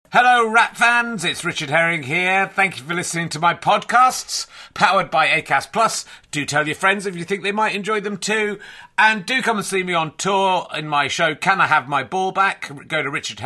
Hello, Rat fans. It's Richard Herring here. Thank you for listening to my podcasts, powered by Acast Plus. Do tell your friends if you think they might enjoy them too. And do come and see me on tour in my show, Can I Have My Ball Back? Go to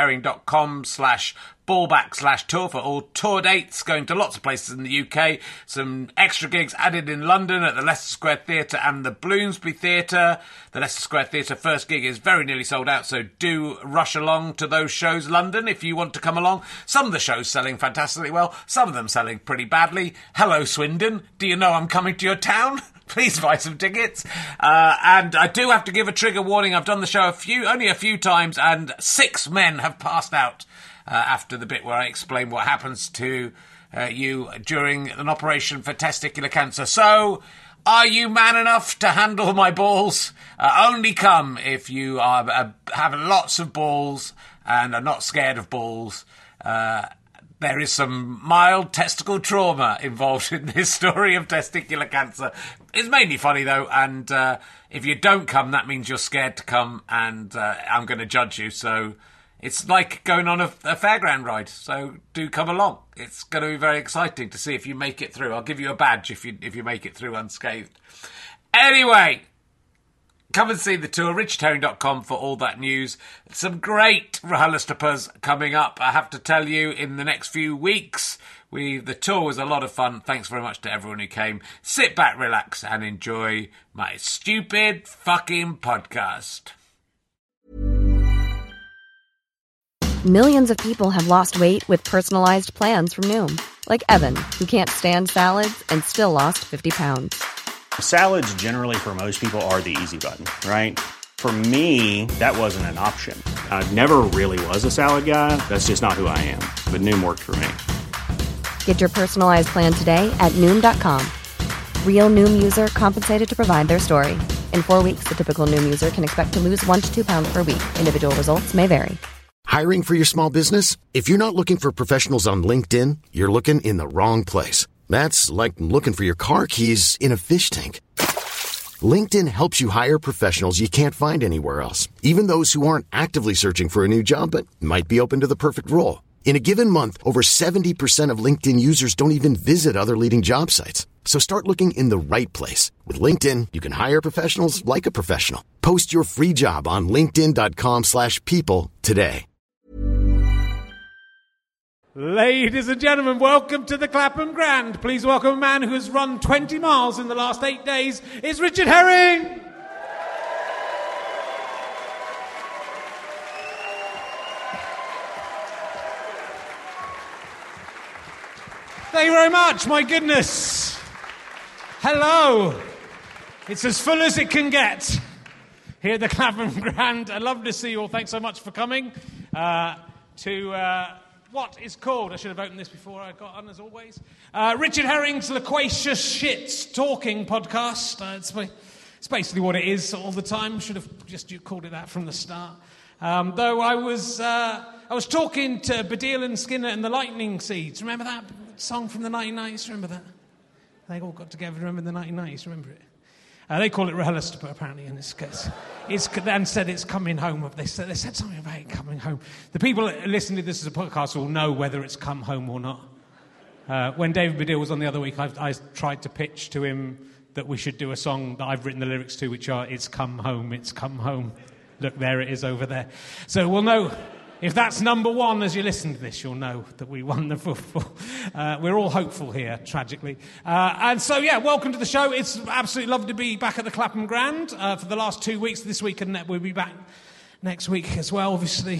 richardherring.com/ballback/tour for all tour dates, going to lots of places in the UK. Some extra gigs added in London at the Leicester Square Theatre and the Bloomsbury Theatre. The Leicester Square Theatre first gig is very nearly sold out, so do rush along to those shows, London, if you want to come along. Some of the shows selling fantastically well, some of them selling pretty badly. Hello, Swindon. Do you know I'm coming to your town? Please buy some tickets. And I do have to give a trigger warning. I've done the show only a few times, and 6 men have passed out after the bit where I explain what happens to you during an operation for testicular cancer. So, are you man enough to handle my balls? Only come if you have lots of balls and are not scared of balls. There is some mild testicle trauma involved in this story of testicular cancer. It's mainly funny, though, and if you don't come, that means you're scared to come, and I'm going to judge you. So it's like going on a fairground ride, so do come along. It's going to be very exciting to see if you make it through. I'll give you a badge if you make it through unscathed. Anyway, come and see the tour, richardherring.com for all that news. Some great RHLSTPs coming up, I have to tell you, in the next few weeks. The tour was a lot of fun. Thanks very much to everyone who came. Sit back, relax, and enjoy my stupid fucking podcast. Millions of people have lost weight with personalized plans from Noom. Like Evan, who can't stand salads and still lost 50 pounds. Salads generally for most people are the easy button, right? For me, that wasn't an option. I never really was a salad guy. That's just not who I am. But Noom worked for me. Get your personalized plan today at Noom.com. Real Noom user compensated to provide their story. In 4 weeks, the typical Noom user can expect to lose 1 to 2 pounds per week. Individual results may vary. Hiring for your small business? If you're not looking for professionals on LinkedIn, you're looking in the wrong place. That's like looking for your car keys in a fish tank. LinkedIn helps you hire professionals you can't find anywhere else, even those who aren't actively searching for a new job but might be open to the perfect role. In a given month, over 70% of LinkedIn users don't even visit other leading job sites. So start looking in the right place. With LinkedIn, you can hire professionals like a professional. Post your free job on linkedin.com/people today. Ladies and gentlemen, welcome to the Clapham Grand. Please welcome a man who has run 20 miles in the last 8 days. It's Richard Herring! Thank you very much, my goodness. Hello. It's as full as it can get here at the Clapham Grand. I love to see you all. Thanks so much for coming to what is called, I should have opened this before I got on as always, Richard Herring's Loquacious Shits Talking Podcast. It's basically what it is all the time. Should have just called it that from the start. Though I was talking to Baddiel and Skinner and the Lightning Seeds. Remember that song from the 1990s? Remember that? They all got together, remember the 1990s? Remember it? They call it RHLSTP, apparently, in this case. It's then said it's coming home. They said something about it coming home. The people listening to this as a podcast will know whether it's come home or not. When David Baddiel was on the other week, I tried to pitch to him that we should do a song that I've written the lyrics to, which are, it's come home, it's come home. Look, there it is over there. So we'll know. If that's number one as you listen to this, you'll know that we won the football. We're all hopeful here, tragically. And so, yeah, welcome to the show. It's absolutely lovely to be back at the Clapham Grand for the last 2 weeks. This week, and we'll be back next week as well, obviously,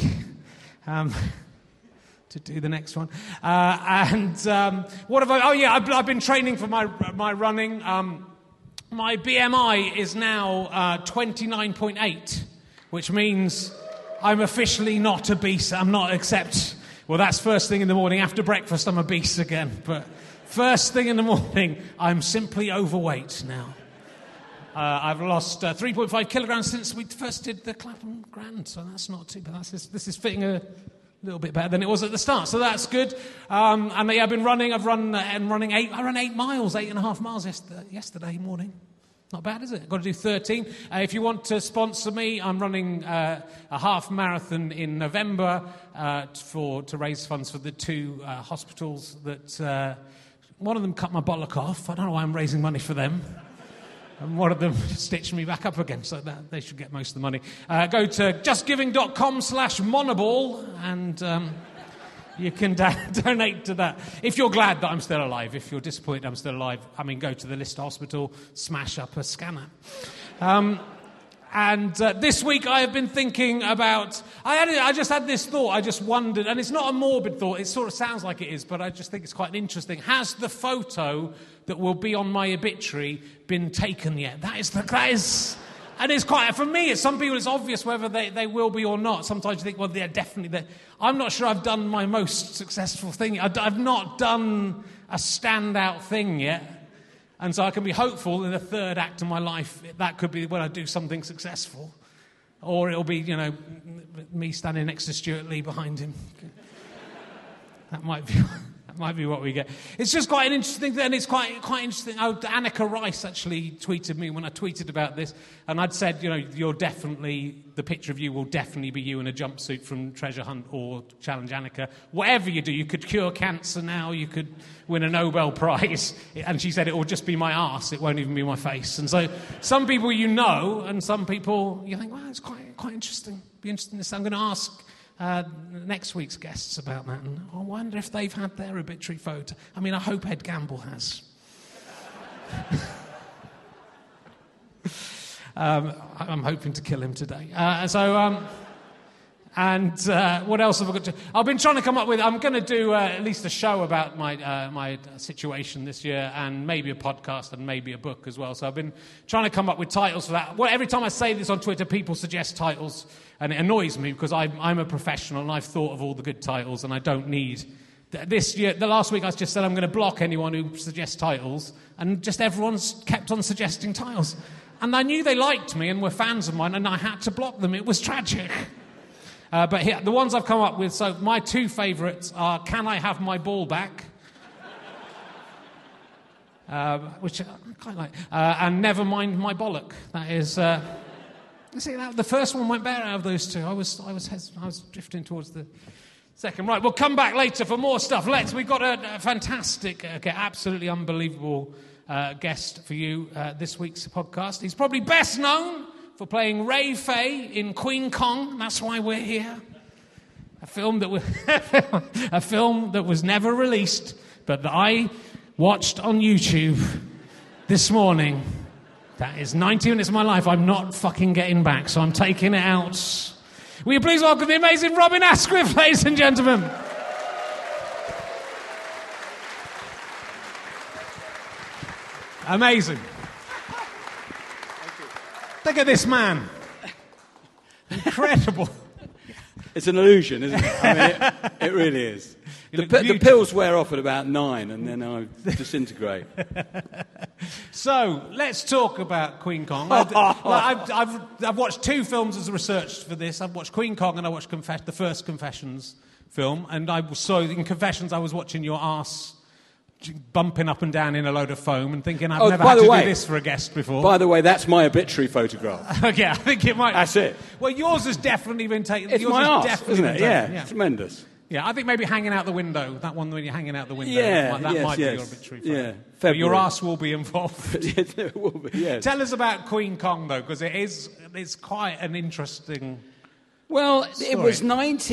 to do the next one. What have I... Oh, yeah, I've been training for my running. My BMI is now 29.8, which means... I'm officially not obese. I'm not well, that's first thing in the morning. After breakfast, I'm obese again. But first thing in the morning, I'm simply overweight now. I've lost 3.5 kilograms since we first did the Clapham Grand, so that's not too bad. This is fitting a little bit better than it was at the start, so that's good. I've been running. I ran 8 miles, 8.5 miles yesterday morning. Not bad, is it? I've got to do 13. If you want to sponsor me, I'm running a half marathon in November to raise funds for the 2 hospitals that... one of them cut my bollock off. I don't know why I'm raising money for them. And one of them stitched me back up again, so that they should get most of the money. Go to justgiving.com/Moneyball, and you can donate to that. If you're glad that I'm still alive, if you're disappointed I'm still alive, go to the Lister Hospital, smash up a scanner. And this week I have been thinking about... I just had this thought, I just wondered, and it's not a morbid thought, it sort of sounds like it is, but I just think it's quite interesting. Has the photo that will be on my obituary been taken yet? That is... And it's quite... For me, some people, it's obvious whether they will be or not. Sometimes you think, well, they're definitely there. I'm not sure I've done my most successful thing. I've not done a standout thing yet. And so I can be hopeful in the third act of my life, that could be when I do something successful. Or it'll be, me standing next to Stuart Lee behind him. That might be what we get. It's just quite an interesting thing, and it's quite interesting. Annika Rice actually tweeted me when I tweeted about this, and I'd said, the picture of you will definitely be you in a jumpsuit from Treasure Hunt or Challenge Annika. Whatever you do, you could cure cancer now, you could win a Nobel Prize, and she said it will just be my arse, it won't even be my face. And so some people and some people you think, well, it's quite interesting. Be interesting to see. I'm going to ask next week's guests about that, and I wonder if they've had their obituary photo. I hope Ed Gamble has. I'm hoping to kill him today. What else have I got to... I've been trying to come up with... I'm going to do at least a show about my situation this year, and maybe a podcast and maybe a book as well. So I've been trying to come up with titles for that. Well, every time I say this on Twitter, people suggest titles, and it annoys me because I'm a professional and I've thought of all the good titles, and I don't need... This year, the last week, I just said I'm going to block anyone who suggests titles, and just everyone's kept on suggesting titles. And I knew they liked me and were fans of mine, and I had to block them. It was tragic. But here, the ones I've come up with, so my 2 favourites are Can I Have My Ball Back? Which I quite like. And Never Mind My Bollock. That is... see, the first one went better out of those 2. I was drifting towards the second. Right, we'll come back later for more stuff. We've got a fantastic, absolutely unbelievable guest for you this week's podcast. He's probably best known for playing Ray Fay in Queen Kong. That's why we're here. A film that was never released, but that I watched on YouTube this morning. That is 90 minutes of my life I'm not fucking getting back, so I'm taking it out. Will you please welcome the amazing Robin Asquith, ladies and gentlemen? Amazing. Look at this man. Incredible. It's an illusion, isn't it? It really is. The pills wear off at about 9, and then I disintegrate. So, let's talk about Queen Kong. I've watched 2 films as a research for this. I've watched Queen Kong and I watched the first Confessions film. And in Confessions I was watching your arse bumping up and down in a load of foam and thinking, I've never had to do this for a guest before. By the way, that's my obituary photograph. Yeah, I think it might... That's it. Well, yours has definitely been taken... It's my arse, isn't it? Yeah, tremendous. Yeah, I think maybe hanging out the window, that one when you're hanging out the window, that might be your obituary photo. Yeah, but your arse will be involved. It will be, yes. Tell us about Queen Kong, though, because it's quite an interesting... Well, story. It was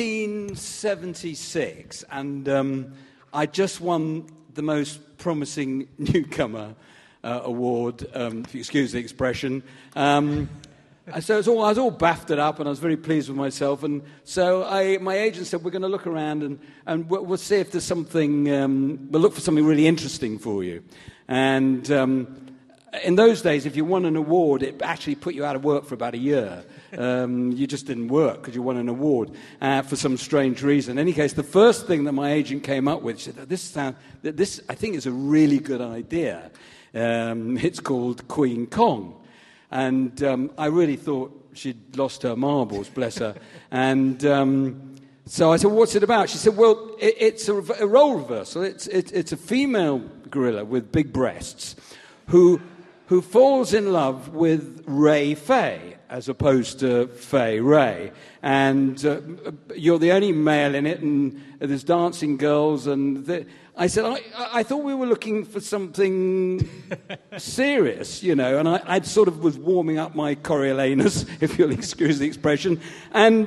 1976, and I just won the most promising newcomer award, if you excuse the expression. So I was all bafted up, and I was very pleased with myself. And so my agent said, we're going to look around, and we'll see if there's something, we'll look for something really interesting for you. And in those days, if you won an award, it actually put you out of work for about a year. You just didn't work because you won an award for some strange reason. In any case, the first thing that my agent came up with, she said, this I think is a really good idea. It's called Queen Kong. And I really thought she'd lost her marbles, bless her. And so I said, what's it about? She said, well, it's a role reversal. It's a female gorilla with big breasts who who falls in love with Ray Fay, as opposed to Fay Ray. And you're the only male in it, and there's dancing girls. And I said, I thought we were looking for something serious, you know. And I sort of was warming up my Coriolanus, if you'll excuse the expression. And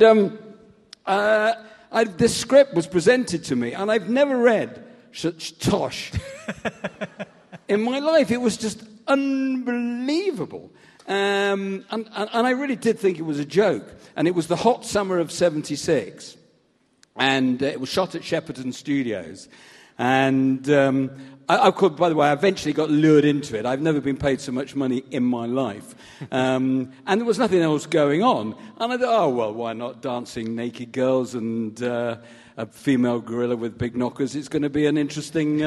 this script was presented to me, and I've never read such tosh in my life. It was just unbelievable. And I really did think it was a joke. And it was the hot summer of '76. And it was shot at Shepperton Studios. And by the way, I eventually got lured into it. I've never been paid so much money in my life. And there was nothing else going on. And I thought, oh, well, why not dancing naked girls and a female gorilla with big knockers? It's going to be an interesting...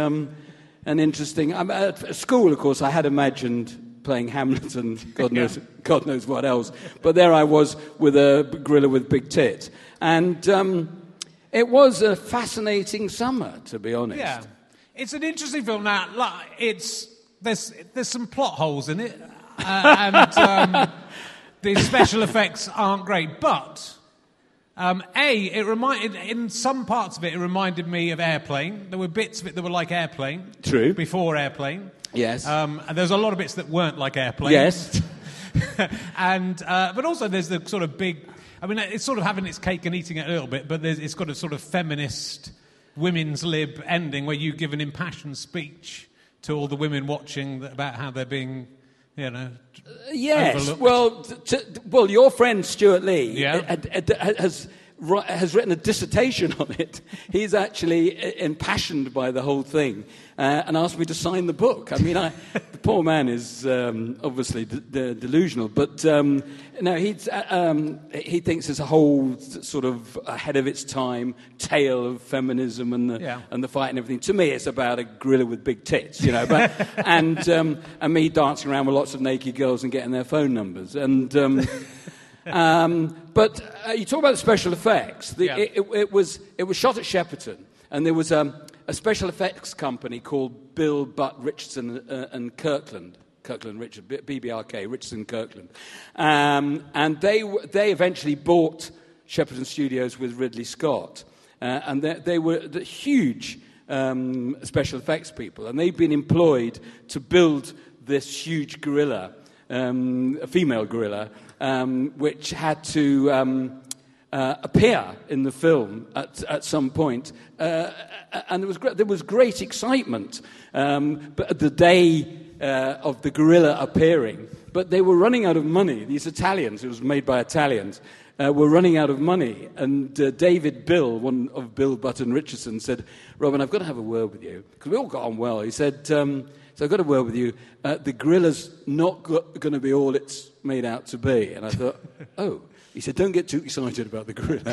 at school, of course, I had imagined playing Hamlet and God knows what else. But there I was with a gorilla with big tits. And it was a fascinating summer, to be honest. Yeah. It's an interesting film. Now, there's some plot holes in it. And the special effects aren't great. But, in some parts of it reminded me of Airplane. There were bits of it that were like Airplane. True. Before Airplane. Yes. And there's a lot of bits that weren't like Airplane. Yes. But also there's the sort of big... I mean, it's sort of having its cake and eating it a little bit, but it's got a sort of feminist, women's lib ending where you give an impassioned speech to all the women watching about how they're being, you know, yes. overlooked. Well, your friend Stuart Lee has written a dissertation on it. He's actually impassioned by the whole thing and asked me to sign the book. I mean, the poor man is obviously delusional, but no, he thinks it's a whole sort of ahead of its time tale of feminism and the fight and everything. To me, it's about a gorilla with big tits, you know, but, and me dancing around with lots of naked girls and getting their phone numbers. And but you talk about the special effects. It was shot at Shepperton, and there was a special effects company called Bill Butt Richardson and Kirkland Richard, BBRK, Richardson Kirkland, and they eventually bought Shepperton Studios with Ridley Scott, and they were the huge special effects people, and they'd been employed to build this huge gorilla, a female gorilla, which had to appear in the film at some point, and there was great excitement. But the day of the gorilla appearing, but they were running out of money. These Italians, it was made by Italians, were running out of money. And David Bill, one of Bill Button Richardson, said, "Robin, I've got to have a word with you," because we all got on well. He said, "So I've got a word with you. The gorilla's not going to be all it's made out to be." And I thought, oh. He said, "Don't get too excited about the gorilla."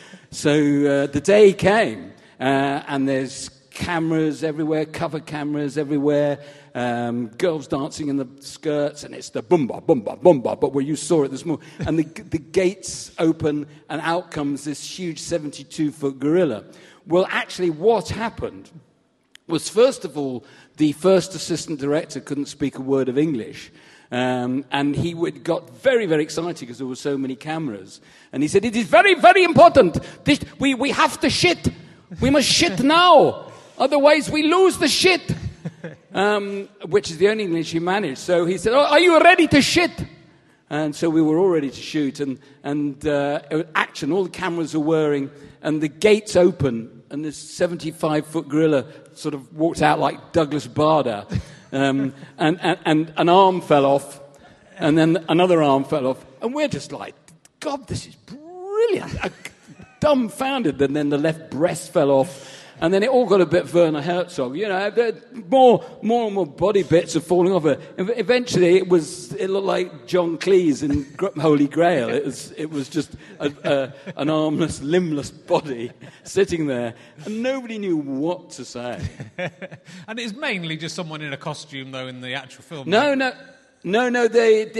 So the day came, and there's cameras everywhere, cover cameras everywhere, girls dancing in the skirts, and it's the boomba, boomba, boomba, but where you saw it this morning. And the gates open, and out comes this huge 72-foot gorilla. Well, actually, what happened was, first of all, the first assistant director couldn't speak a word of English. And he got very, very excited because there were so many cameras. And he said, "It is very, very important. We have to shit. We must shit now. Otherwise we lose the shit." Which is the only English he managed. So he said, "Oh, are you ready to shit?" And so we were all ready to shoot. And action, all the cameras are whirring. And the gates open. And this 75-foot gorilla sort of walked out like Douglas Bader. And an arm fell off, and then another arm fell off, and we're just like, "God, this is brilliant!" Dumbfounded. And then the left breast fell off, and then it all got a bit Werner Herzog. You know, more and more body bits are falling off. Eventually, it looked like John Cleese in Holy Grail. It was just an armless, limbless body sitting there, and nobody knew what to say. And it's mainly just someone in a costume, though, in the actual film. No. That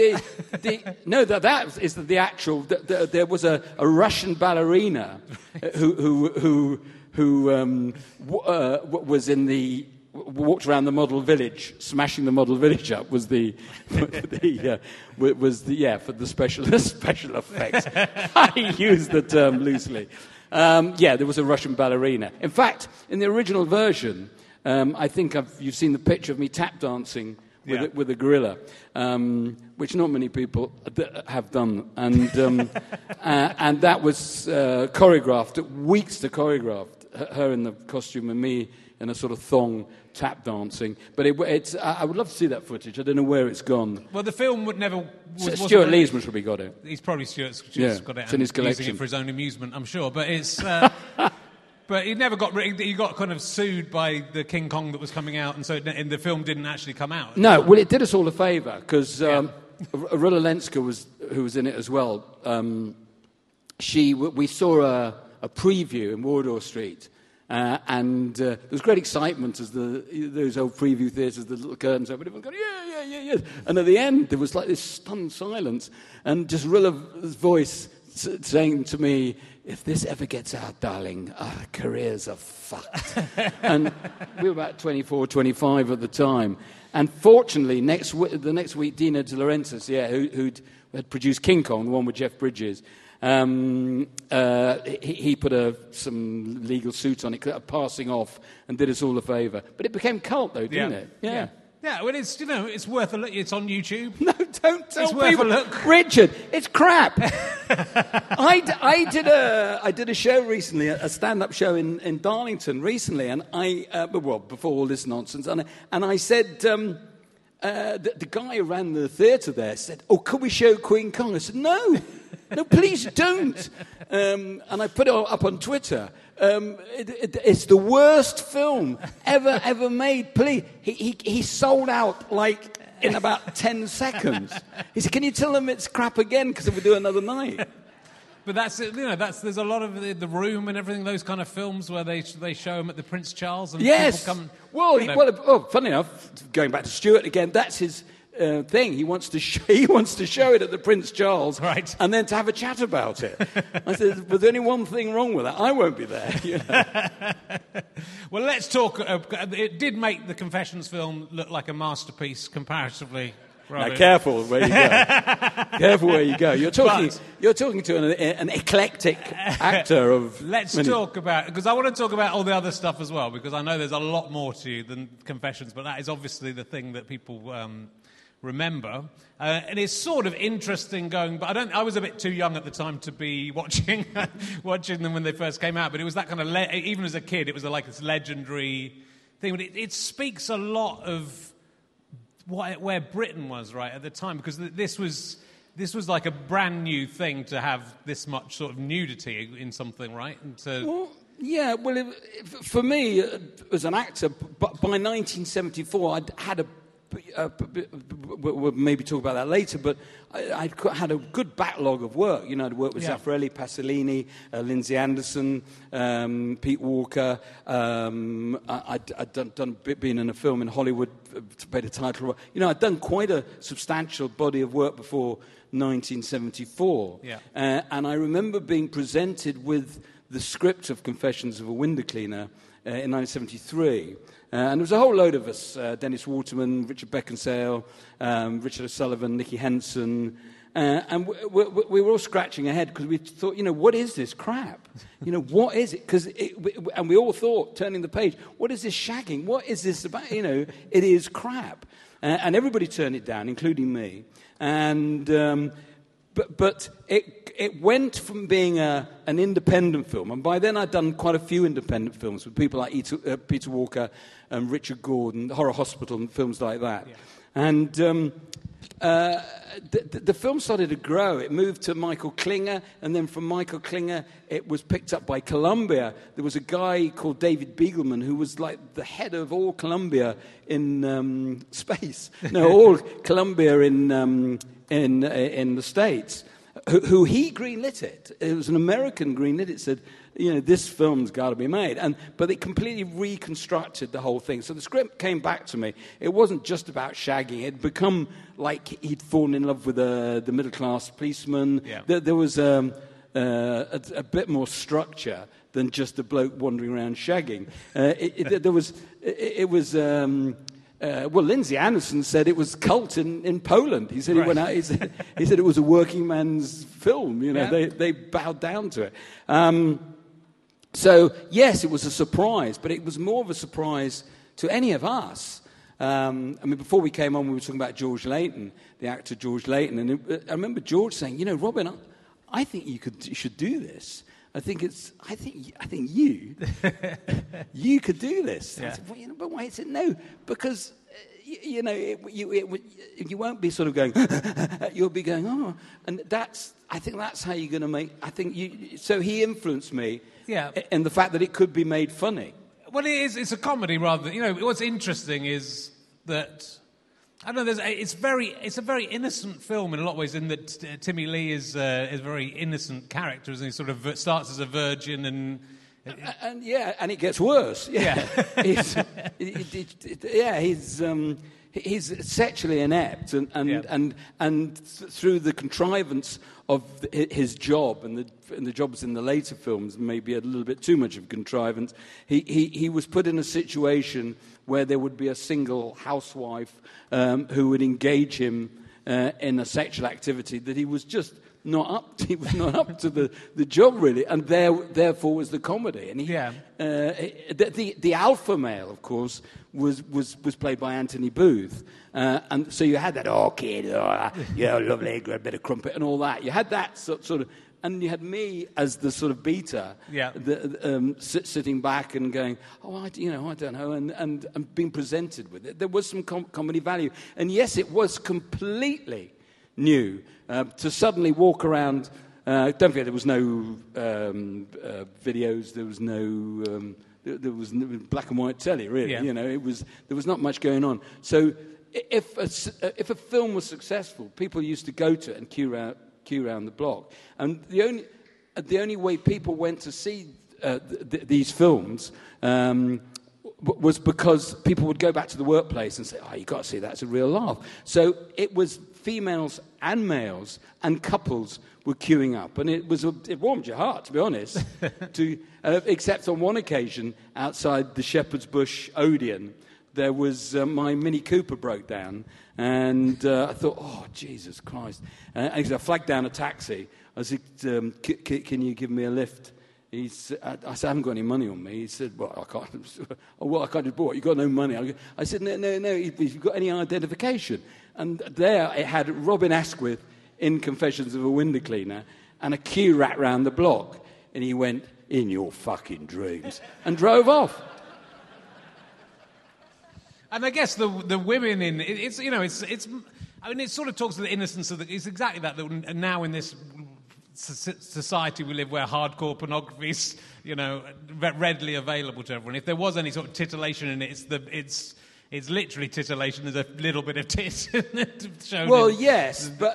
is the actual. There was a Russian ballerina who was in the walked around the model village, smashing the model village up was the for the special effects. I use the term loosely. There was a Russian ballerina. In fact, in the original version, I think you've seen the picture of me tap dancing with a gorilla, which not many people have done, and that was choreographed. Weeks to choreograph, her in the costume and me in a sort of thong tap dancing. But I would love to see that footage. I don't know where it's gone. Well, the film would never... Stuart Lee's must have got it. He's probably Stuart's got it. It's in his collection. Using it for his own amusement, I'm sure. But it's... But he never got... He got kind of sued by the King Kong that was coming out, and so the film didn't actually come out. No, well, it did us all a favour, because Rilla Lenska, who was in it as well, we saw a preview in Wardour Street, and there was great excitement as those old preview theatres, the little curtains open, everyone going, yeah. And at the end, there was like this stunned silence, and just Rilla's voice saying to me, "If this ever gets out, darling, our careers are fucked." And we were about 24, 25 at the time. And fortunately, the next week, Dino De Laurentiis, who had produced King Kong, the one with Jeff Bridges, he put some legal suit on it, passing off, and did us all a favour. But it became cult, though, didn't it? Yeah. Yeah, well, it's worth a look. It's on YouTube. No, don't tell it's people. Worth a look. Richard, it's crap. I did a show recently, a stand-up show in Darlington recently, and before all this nonsense, and I said, the guy who ran the theatre there said, "Oh, could we show Queen Kong?" I said, "No, please don't." And I put it up on Twitter. It's the worst film ever made. Please, he sold out like in about 10 seconds. He said, "Can you tell them it's crap again? Because if we do another night." But there's a lot of the Room and everything, those kind of films where they show them at the Prince Charles and yes. people come. Well, funny enough, going back to Stuart again, that's his thing. He wants to show it at the Prince Charles, right, and then to have a chat about it. I said, "There's only one thing wrong with that. I won't be there." You know? Well, let's talk. It did make the Confessions film look like a masterpiece comparatively. Now, careful where you go. Careful where you go. You're talking to an eclectic actor of. Let's talk about, because I want to talk about all the other stuff as well, because I know there's a lot more to you than Confessions, but that is obviously the thing that people remember. And it's sort of interesting but I was a bit too young at the time to be watching them when they first came out, but it was that kind of, even as a kid, it was like this legendary thing. But it speaks a lot of where Britain was right at the time, because this was like a brand new thing to have this much sort of nudity in something, right? For me, as an actor, by 1974, I'd had we'll maybe talk about that later, but I had a good backlog of work. You know, I'd worked with Zeffirelli, Pasolini, Lindsay Anderson, Pete Walker. I'd been in a film in Hollywood to play the title role. You know, I'd done quite a substantial body of work before 1974. Yeah. And I remember being presented with the script of Confessions of a Window Cleaner in 1973. And there was a whole load of us, Dennis Waterman, Richard Beckinsale, Richard O'Sullivan, Nicky Henson, and we were all scratching our head because we thought, you know, what is this crap? You know, what is it? And we all thought, turning the page, what is this shagging? What is this about? You know, it is crap. And everybody turned it down, including me. And but it went from being an independent film, and by then I'd done quite a few independent films with people like Peter Walker and Richard Gordon, Horror Hospital and films like that. Yeah. And the film started to grow. It moved to Michael Klinger, and then from Michael Klinger it was picked up by Columbia. There was a guy called David Beagleman who was like the head of all Columbia in space. No, all Columbia in the States, who he greenlit it. It was an American greenlit it. Said, you know, this film's got to be made. But they completely reconstructed the whole thing. So the script came back to me. It wasn't just about shagging. It had become like he'd fallen in love with the middle-class policeman. Yeah. There was a bit more structure. than just a bloke wandering around shagging. Well, Lindsay Anderson said it was cult in Poland. He said he went out. He said it was a working man's film. You know, they bowed down to it. So yes, it was a surprise, but it was more of a surprise to any of us. I mean, before we came on, we were talking about George Layton, the actor George Layton, and I remember George saying, "You know, Robin, I think you should do this. I think you could do this." Yeah. I said, well, but why? He said, no, because you won't be sort of going. You'll be going, oh, and I think that's how you're going to make. So he influenced me. Yeah. In the fact that it could be made funny. Well, it is. It's a comedy rather than, you know. What's interesting is that, I don't know. It's a very innocent film in a lot of ways. In that Timmy Lee is a very innocent character, and he sort of starts as a virgin and it gets worse. Yeah, he's sexually inept, and through the contrivance of his job and the jobs in the later films, maybe a little bit too much of contrivance. He was put in a situation where there would be a single housewife who would engage him in a sexual activity that he was just not up to. He was not up to the job really, and therefore was the comedy. And the alpha male, of course, was played by Anthony Booth, and so you had that kid, lovely, got a bit of crumpet and all that. You had that sort of. And you had me as the sort of beta, sitting back and going, I don't know, and being presented with it. There was some comedy value. And yes, it was completely new to suddenly walk around. Don't forget, there was no videos, there was no black and white telly, really. Yeah. You know, there was not much going on. So if a film was successful, people used to go to it and queue around the block, and the only way people went to see these films was because people would go back to the workplace and say, you got to see that, it's a real laugh. So it was females and males and couples were queuing up, and it warmed your heart, to be honest. Except on one occasion outside the Shepherd's Bush Odeon, there was my Mini Cooper broke down, and I thought, oh, Jesus Christ. And I flagged down a taxi. I said, can you give me a lift? I said, I haven't got any money on me. He said, well, I can't. I can't do what? You've got no money. I said, no, if you've got any identification. And there it had Robin Asquith in Confessions of a Window Cleaner and a queue rat round the block. And he went, in your fucking dreams, and drove off. And I guess the women in it's you know it's I mean, it sort of talks to the innocence of it's exactly that now in this society we live where hardcore pornography is, you know, readily available to everyone. If there was any sort of titillation in it, it's literally titillation. There's a little bit of tit shown. Well, yes, but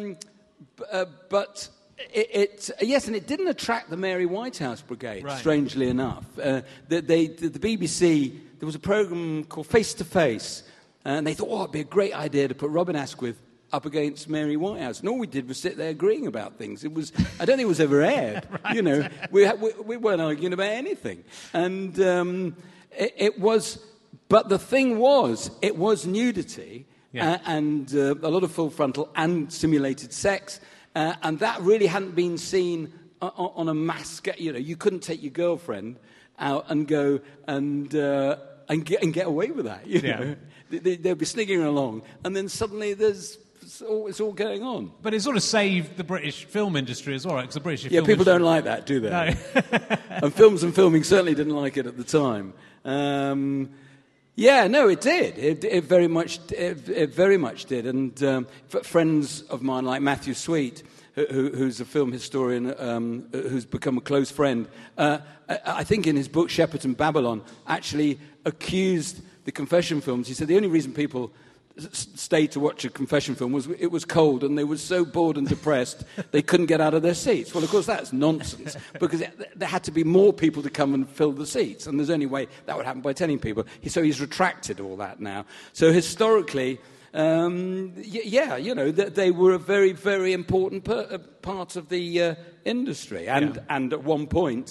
yes, and it didn't attract the Mary Whitehouse Brigade, right. Strangely enough. The BBC, there was a programme called Face to Face, and they thought, it'd be a great idea to put Robin Asquith up against Mary Whitehouse. And all we did was sit there agreeing about things. I don't think it was ever aired. Right. You know, we weren't arguing about anything. And it was, but the thing was, it was nudity, and a lot of full frontal and simulated sex. And that really hadn't been seen on a mass scale. You know, you couldn't take your girlfriend out and go and get away with that. You know? They'd be sneaking along, and then suddenly it's all going on. But it sort of saved the British film industry as well, right? Because the British film people don't like that, do they? No. And films and filming certainly didn't like it at the time. It did. It very much did. And friends of mine like Matthew Sweet, who's a film historian, who's become a close friend, I think in his book Shepperton Babylon, actually accused the confession films. He said the only reason people stayed to watch a confession film was it was cold and they were so bored and depressed they couldn't get out of their seats. Well, of course, that's nonsense, because there had to be more people to come and fill the seats, and there's only way that would happen by telling people. So he's retracted all that now. So historically, they were a very, very important part of the industry. And at one point,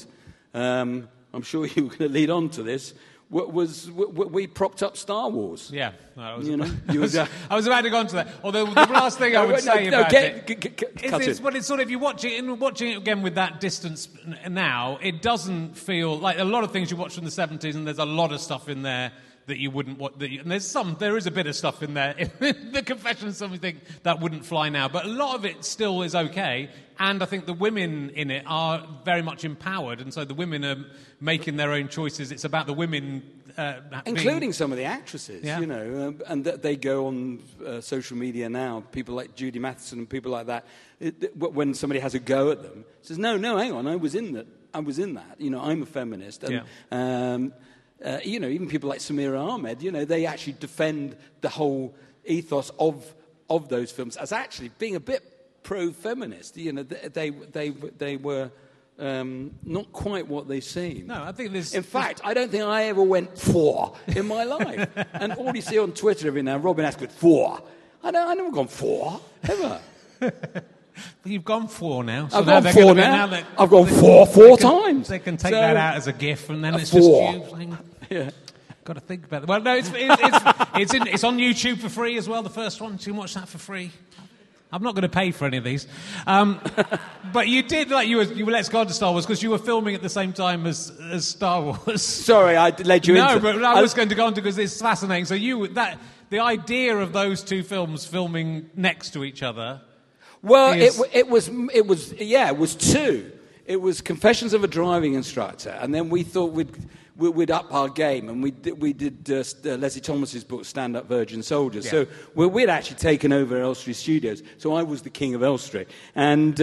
I'm sure you were going to lead on to this. We propped up Star Wars. Yeah, I was about to go on to that. Although the last thing I would say about it is it's sort of, if you watching it again with that distance now, it doesn't feel like a lot of things you watch from the 70s, and there's a lot of stuff in there that you wouldn't want. And there is a bit of stuff in there. The Confessions, something that wouldn't fly now, but a lot of it still is okay. And I think the women in it are very much empowered, and so the women are making their own choices. It's about the women, including some of the actresses, and they go on social media now. People like Judy Matheson and people like that. When somebody has a go at them, says, "No, hang on, I was in that. I'm a feminist." And, even people like Samira Ahmed, they actually defend the whole ethos of those films as actually being a bit pro-feminist. They were not quite what they seem. No, I think there's... In fact, I don't think I ever went for in my life. And all you see on Twitter every now, Robin Asquith, for. I've never gone for, ever. You've gone for now. So I've gone for now. I've gone four times. They can take that out as a GIF, and then it's just you saying... Yeah. Got to think about it. Well, no, it's on YouTube for free as well, the first one. So you can watch that for free. I'm not going to pay for any of these. But you did, you were Let's Go On to Star Wars, because you were filming at the same time as Star Wars. Sorry, I led you into... No, but I was going to go on to, because it's fascinating. So the idea of those two films filming next to each other... Well, it was two. It was Confessions of a Driving Instructor, and then we thought we'd up our game, and we did Leslie Thomas's book, Stand Up Virgin Soldiers. Yeah. So we'd actually taken over Elstree Studios, so I was the king of Elstree. And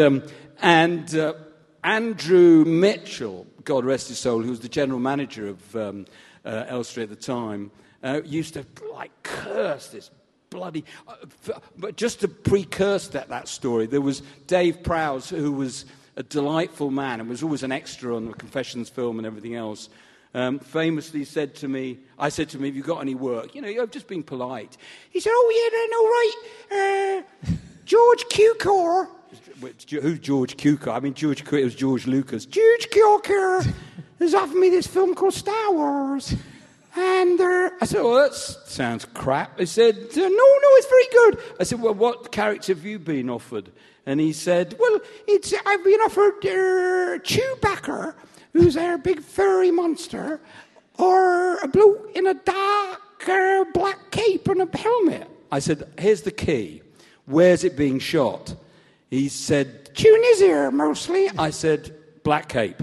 Andrew Mitchell, God rest his soul, who was the general manager of Elstree at the time, used to curse this bloody... but just to precurse that story, there was Dave Prowse, who was a delightful man and was always an extra on the Confessions film and everything else, famously said to me, I said to him, "Have you got any work?" I've just been polite. He said, "Oh, yeah, no, right. George Cukor." Who's George Cukor? I mean, it was George Lucas. George Cukor has offered me this film called Star Wars. And I said, "Well, that sounds crap." He said, no, it's very good. I said, "Well, what character have you been offered?" And he said, "Well, I've been offered Chewbacca, who's a big furry monster, or a bloke in a dark black cape and a helmet." I said, "Here's the key. Where's it being shot?" He said, "Tunisia, mostly." I said, "Black cape."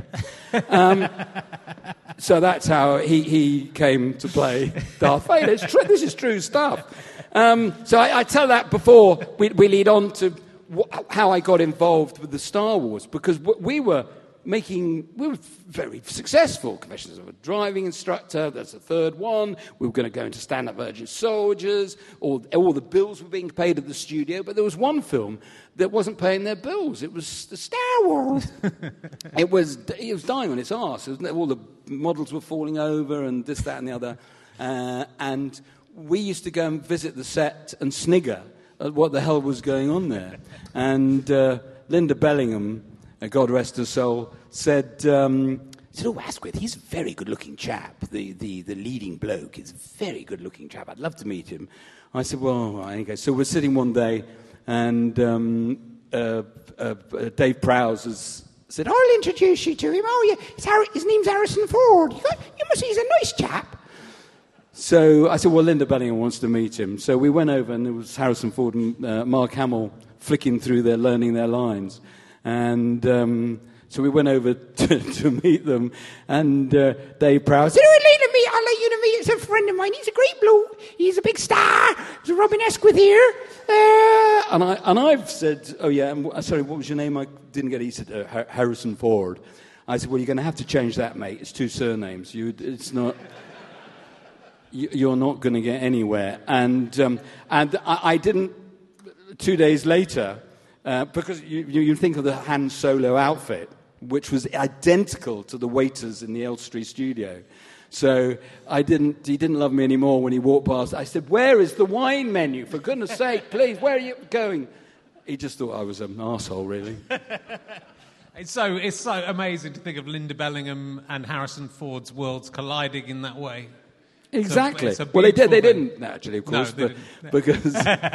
So that's how he came to play Darth Vader. This is true stuff. So I tell that before we lead on to how I got involved with the Star Wars, because we were very successful. Confessions of a Driving Instructor, that's the third one. We were going to go into Stand Up Virgin Soldiers. All the bills were being paid at the studio, but there was one film that wasn't paying their bills. It was the Star Wars. It was dying on its arse. All the models were falling over and this, that, and the other. And we used to go and visit the set and snigger at what the hell was going on there. And Linda Bellingham, God rest her soul, said, "Oh, Asquith, he's a very good-looking chap. The leading bloke is a very good-looking chap. I'd love to meet him." I said, "Well, okay." So we're sitting one day, and Dave Prowse said, "I'll introduce you to him. Oh, yeah, his name's Harrison Ford. He's a nice chap." So I said, "Well, Linda Bellingham wants to meet him." So we went over, and there was Harrison Ford and Mark Hamill flicking through learning their lines. And so we went over to meet them, and Dave Prowse said, "I'll let you to meet. It's a friend of mine. He's a great bloke. He's a big star. There's Robin Asquith here." And I've said, "Oh yeah, sorry, what was your name?" I didn't get it. He said, "Harrison Ford." I said, "Well, you're going to have to change that, mate. It's two surnames. It's not. You're not going to get anywhere." And I didn't. 2 days later. Because you think of the Han Solo outfit, which was identical to the waiters in the Elstree studio. So he didn't love me anymore when he walked past. I said, "Where is the wine menu? For goodness sake, please, where are you going?" He just thought I was an arsehole, really. It's so amazing to think of Linda Bellingham and Harrison Ford's worlds colliding in that way. Exactly. It's a Well, they beautiful didn't actually, of course, No, because.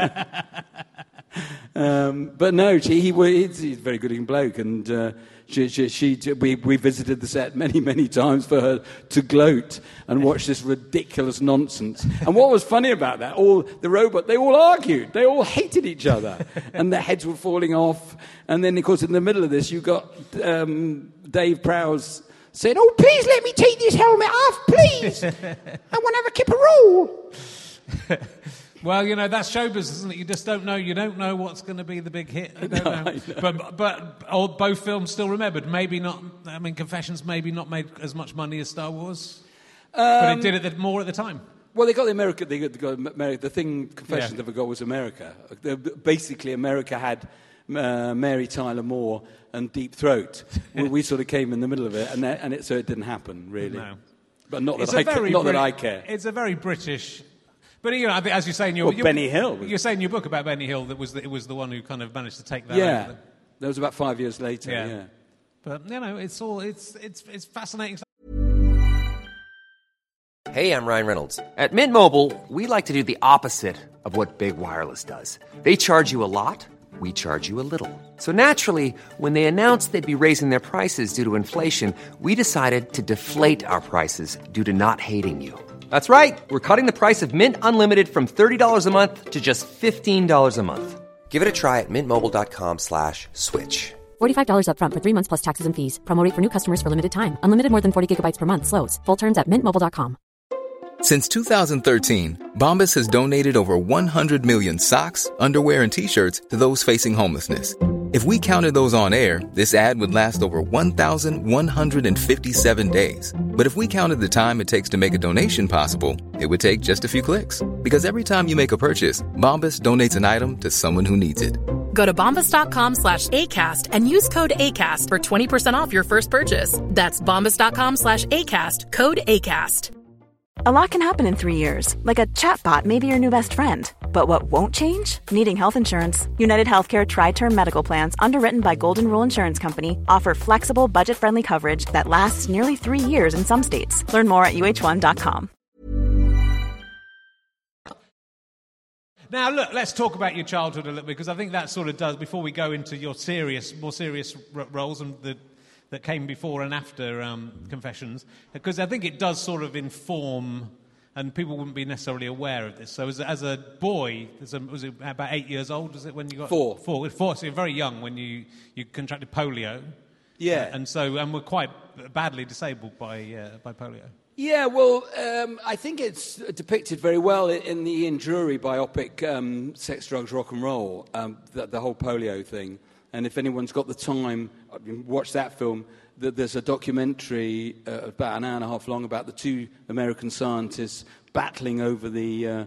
But no, he's a very good-looking bloke, and we visited the set many times for her to gloat and watch this ridiculous nonsense. And what was funny about that, they all argued, they all hated each other, and their heads were falling off. And then, of course, in the middle of this, you got Dave Prowse saying, "Oh, please let me take this helmet off, please. I want to have a kipperoo." Well, that's show business, isn't it? You just don't know. You don't know what's going to be the big hit. You don't know. But both films still remembered. Maybe not. I mean, Confessions maybe not made as much money as Star Wars, but it did it more at the time. Well, they got the America. They got America. The thing Confessions never got was America. Basically, America had Mary Tyler Moore and Deep Throat. We sort of came in the middle of it, so it didn't happen really. No. But not that I care. It's a very British. But I think, as you say in your Benny Hill. You're saying in your book about Benny Hill that it was the one who kind of managed to take that. Yeah, that was about 5 years later. Yeah. But it's fascinating. Hey, I'm Ryan Reynolds. At Mint Mobile, we like to do the opposite of what Big Wireless does. They charge you a lot. We charge you a little. So naturally, when they announced they'd be raising their prices due to inflation, we decided to deflate our prices due to not hating you. That's right. We're cutting the price of Mint Unlimited from $30 a month to just $15 a month. Give it a try at mintmobile.com/switch. $45 up front for 3 months plus taxes and fees. Promo rate for new customers for limited time. Unlimited more than 40 gigabytes per month. Slows full terms at mintmobile.com. Since 2013, Bombas has donated over 100 million socks, underwear, and T-shirts to those facing homelessness. If we counted those on air, this ad would last over 1,157 days. But if we counted the time it takes to make a donation possible, it would take just a few clicks. Because every time you make a purchase, Bombas donates an item to someone who needs it. Go to bombas.com/ACAST and use code ACAST for 20% off your first purchase. That's bombas.com/ACAST, code ACAST. A lot can happen in 3 years, like a chatbot may be your new best friend. But what won't change? Needing health insurance. United Healthcare Tri-Term Medical Plans, underwritten by Golden Rule Insurance Company, offer flexible, budget-friendly coverage that lasts nearly 3 years in some states. Learn more at uh1.com. Now, look, let's talk about your childhood a little bit, because I think that sort of does, before we go into your more serious roles and that came before and after Confessions, because I think it does sort of inform, and people wouldn't be necessarily aware of this. So as a boy, was it about 8 years old, was it, when you got... Four, so you're very young when you contracted polio. Yeah. And were quite badly disabled by polio. Yeah, well, I think it's depicted very well in the Ian Drury biopic, Sex, Drugs, Rock and Roll, the whole polio thing. And if anyone's got the time, watch that film. There's a documentary about an hour and a half long about the two American scientists battling over the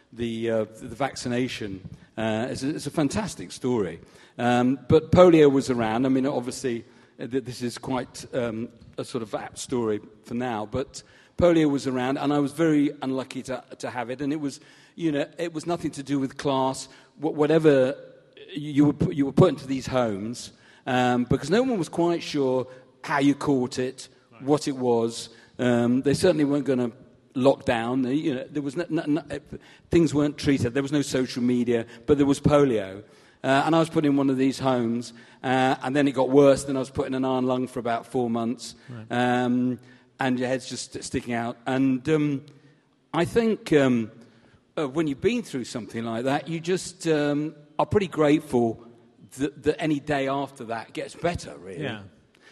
vaccination. It's a fantastic story. But polio was around. I mean, obviously, this is quite a sort of apt story for now. But polio was around, and I was very unlucky to have it. And it was nothing to do with class. Whatever you were put into these homes, because no one was quite sure how you caught it, what it was. They certainly weren't going to lock down. There was things weren't treated. There was no social media, but there was polio. And I was put in one of these homes, and then it got worse. Then I was put in an iron lung for about 4 months, right. And your head's just sticking out. And I think when you've been through something like that, you just are pretty grateful that any day after that gets better, really. Yeah.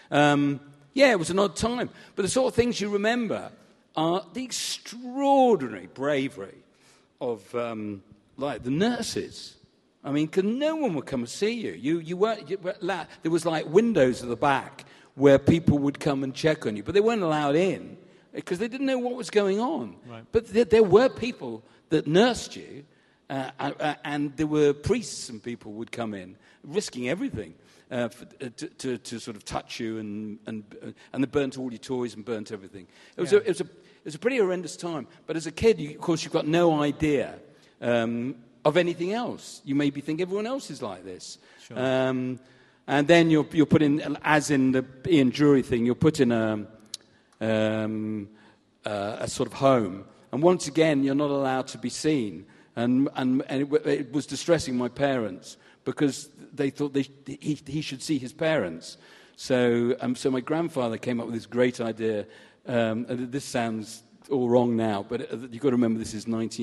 It was an odd time. But the sort of things you remember are the extraordinary bravery of, the nurses. I mean, because no one would come and see you. There was like windows at the back where people would come and check on you, but they weren't allowed in because they didn't know what was going on. Right. But there were people that nursed you, and there were priests and people would come in, risking everything to sort of touch you, and they burnt all your toys and burnt everything. It was a pretty horrendous time. But as a kid, of course, you've got no idea of anything else. You maybe think everyone else is like this. Sure. And then you're put in, as in the Ian Drury thing, you're put in a sort of home. And once again, you're not allowed to be seen. And it was distressing my parents because they thought he should see his parents. So my grandfather came up with this great idea. And this sounds all wrong now, but you've got to remember this is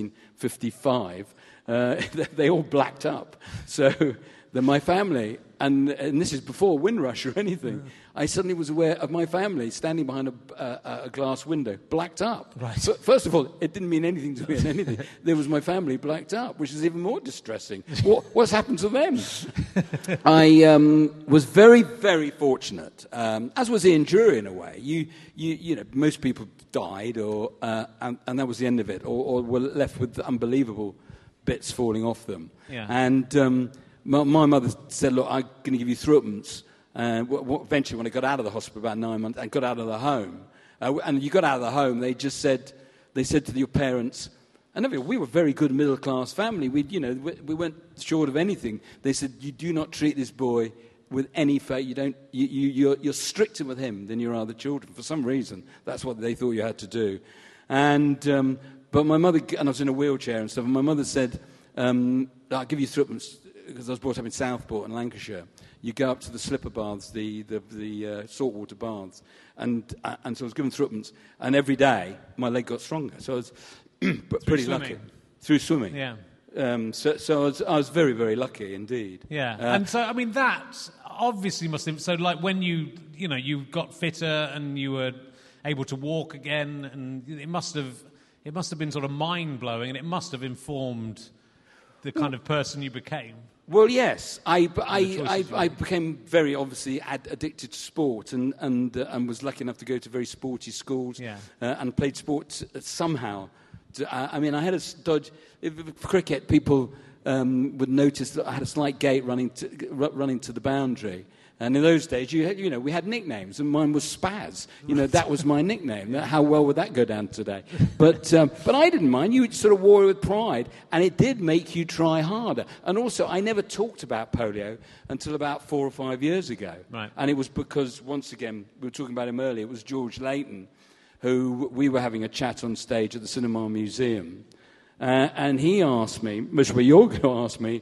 1955. They all blacked up. So my family, and this is before Windrush or anything, I suddenly was aware of my family standing behind a glass window, blacked up. Right. But first of all, it didn't mean anything to me. Anything. There was my family blacked up, which is even more distressing. What's happened to them? I was very, very fortunate, as was Ian Drury in a way. You know, most people died, and that was the end of it, or were left with unbelievable bits falling off them. Yeah. And my mother said, look, I'm going to give you threepence. Eventually, when I got out of the hospital about 9 months and got out of the home, and you got out of the home, they said to your parents, and we were a very good middle-class family. We weren't short of anything. They said, you do not treat this boy with any faith. You're stricter with him than you are the children. For some reason, that's what they thought you had to do. And but my mother, and I was in a wheelchair and stuff, and my mother said, I'll give you threepence, because I was brought up in Southport in Lancashire. You go up to the slipper baths, the saltwater baths, and so I was given threepence, and every day my leg got stronger. So I was pretty lucky through swimming. Yeah. So I was very, very lucky indeed. Yeah, and so I mean that obviously must have. So like when you got fitter and you were able to walk again, and it must have been sort of mind blowing, and it must have informed the kind of person you became. Well, yes, I became very obviously addicted to sport, and was lucky enough to go to very sporty schools, and played sports somehow. I mean, I had a dodge. For cricket, people would notice that I had a slight gait running to the boundary. And in those days, we had nicknames, and mine was Spaz. That was my nickname. How well would that go down today? But I didn't mind. You sort of wore it with pride, and it did make you try harder. And also, I never talked about polio until about 4 or 5 years ago. Right. And it was because, once again, we were talking about him earlier, it was George Layton, who we were having a chat on stage at the Cinema Museum. And he asked me, which you're going to ask me,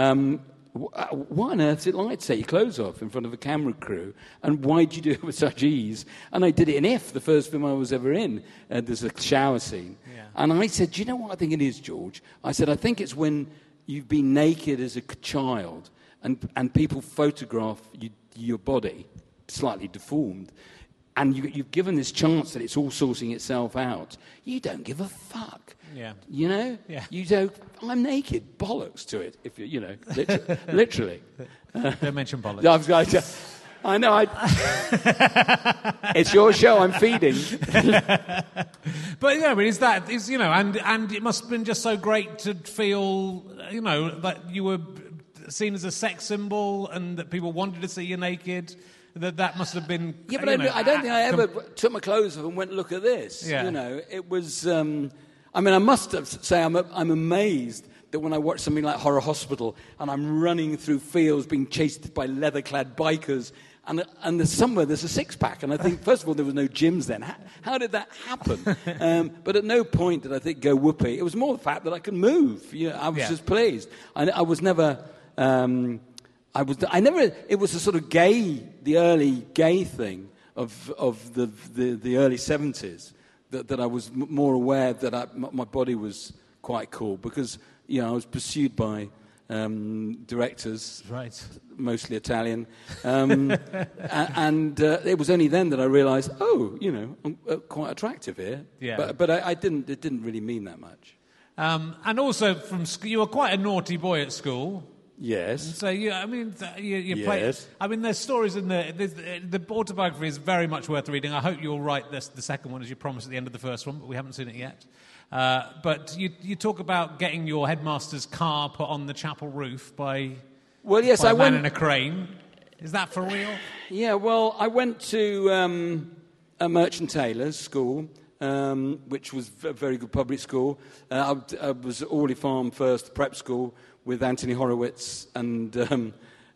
what on earth is it like to take your clothes off in front of a camera crew? And why did you do it with such ease? And I did it in If, the first film I was ever in. There's a shower scene. Yeah. And I said, do you know what I think it is, George? I said, I think it's when you've been naked as a child and people photograph your body, slightly deformed, and you've given this chance that it's all sorting itself out. You don't give a fuck. Yeah. Yeah. You don't. I'm naked. Bollocks to it. If literally. Don't mention bollocks. I was going to. I know. It's your show. I'm feeding. But and it must have been just so great to feel, that you were seen as a sex symbol and that people wanted to see you naked. That must have been... Yeah, but I don't think I ever took my clothes off and went, look at this. Yeah. It was... I must say I'm amazed that when I watch something like Horror Hospital and I'm running through fields being chased by leather-clad bikers and somewhere there's a six-pack. And I think, first of all, there was no gyms then. How did that happen? But at no point did I think, go whoopee. It was more the fact that I could move. I was just pleased. I was never... It was a sort of the early gay thing of the early 70s that I was more aware that my body was quite cool because, I was pursued by directors, right, mostly Italian, and it was only then that I realised, I'm quite attractive here. Yeah. But it didn't really mean that much. And also you were quite a naughty boy at school. Yes. So you play. I mean, there's stories in the autobiography is very much worth reading. I hope you'll write the second one as you promised at the end of the first one, but we haven't seen it yet. But you talk about getting your headmaster's car put on the chapel roof by a man in a crane. Is that for real? Yeah. Well, I went to a merchant tailor's school. Which was a very good public school. I was at Orley Farm first, prep school, with Anthony Horowitz and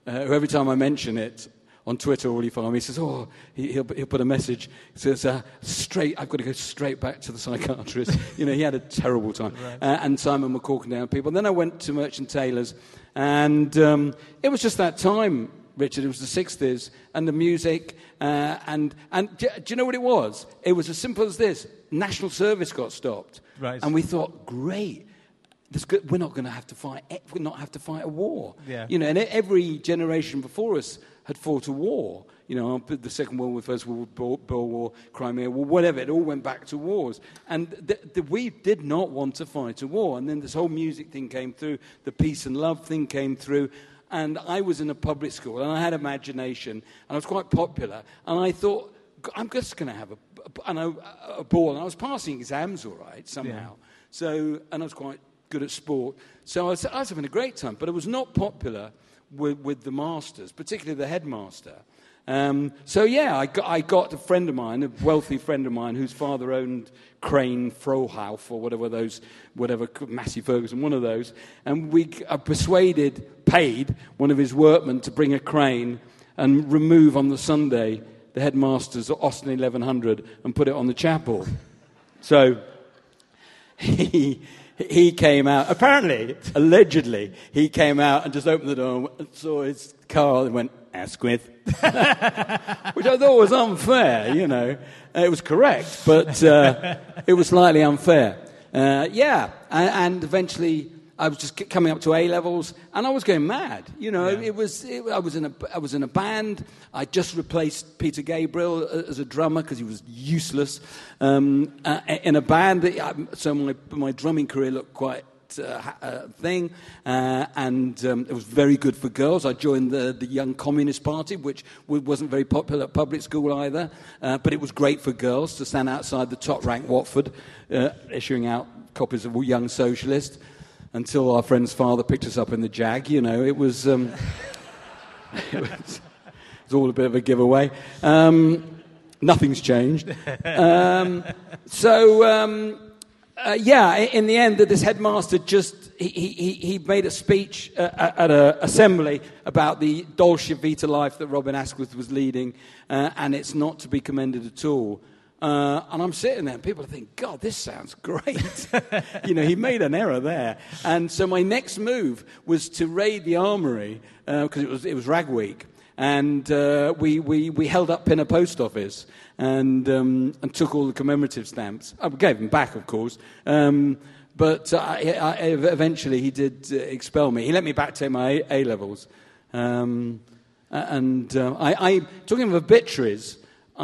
who every time I mention it on Twitter or he says, he'll put a message. He says, I've got to go straight back to the psychiatrist. He had a terrible time. Right. And Simon McCorkindale people. And then I went to Merchant Taylor's, and it was just that time, Richard. It was the 60s, and the music, and do you know what it was? It was as simple as this. National service got stopped. Right. And we thought, great. We're not going to have to fight. We're not have to fight a war. Yeah. And every generation before us had fought a war. The Second World War, First World War, Crimea War, whatever. It all went back to wars, and we did not want to fight a war. And then this whole music thing came through, the peace and love thing came through. And I was in a public school, and I had imagination, and I was quite popular. And I thought, I'm just going to have a ball. And I was passing exams all right somehow. Yeah. So, and I was quite good at sport. So I was having a great time, but I was not popular with the masters, particularly the headmaster. I got a friend of mine, a wealthy friend of mine, whose father owned Crane Frohouf or whatever Massey Ferguson, one of those, and I paid one of his workmen to bring a crane and remove on the Sunday the headmaster's Austin 1100 and put it on the chapel. So he came out, allegedly, he came out and just opened the door and saw his car and went, Asquith. Which I thought was unfair, It was correct, but it was slightly unfair. And eventually I was just coming up to A-levels, and I was going mad. I was in a band. I just replaced Peter Gabriel as a drummer because he was useless in a band. So my drumming career looked quite thing, and it was very good for girls. I joined the Young Communist Party, which wasn't very popular at public school either, but it was great for girls to stand outside the top rank Watford, issuing out copies of Young Socialist. Until our friend's father picked us up in the Jag, it was it was all a bit of a giveaway. Nothing's changed. In the end, this headmaster he made a speech at an assembly about the Dolce Vita life that Robin Asquith was leading, and it's not to be commended at all. And I'm sitting there, and people think, God, this sounds great. He made an error there. And so my next move was to raid the armoury, because it was Rag Week. And we held up Pinner Post Office and took all the commemorative stamps. I gave them back, of course. But eventually he did expel me. He let me back take my A-levels. Talking of obituaries,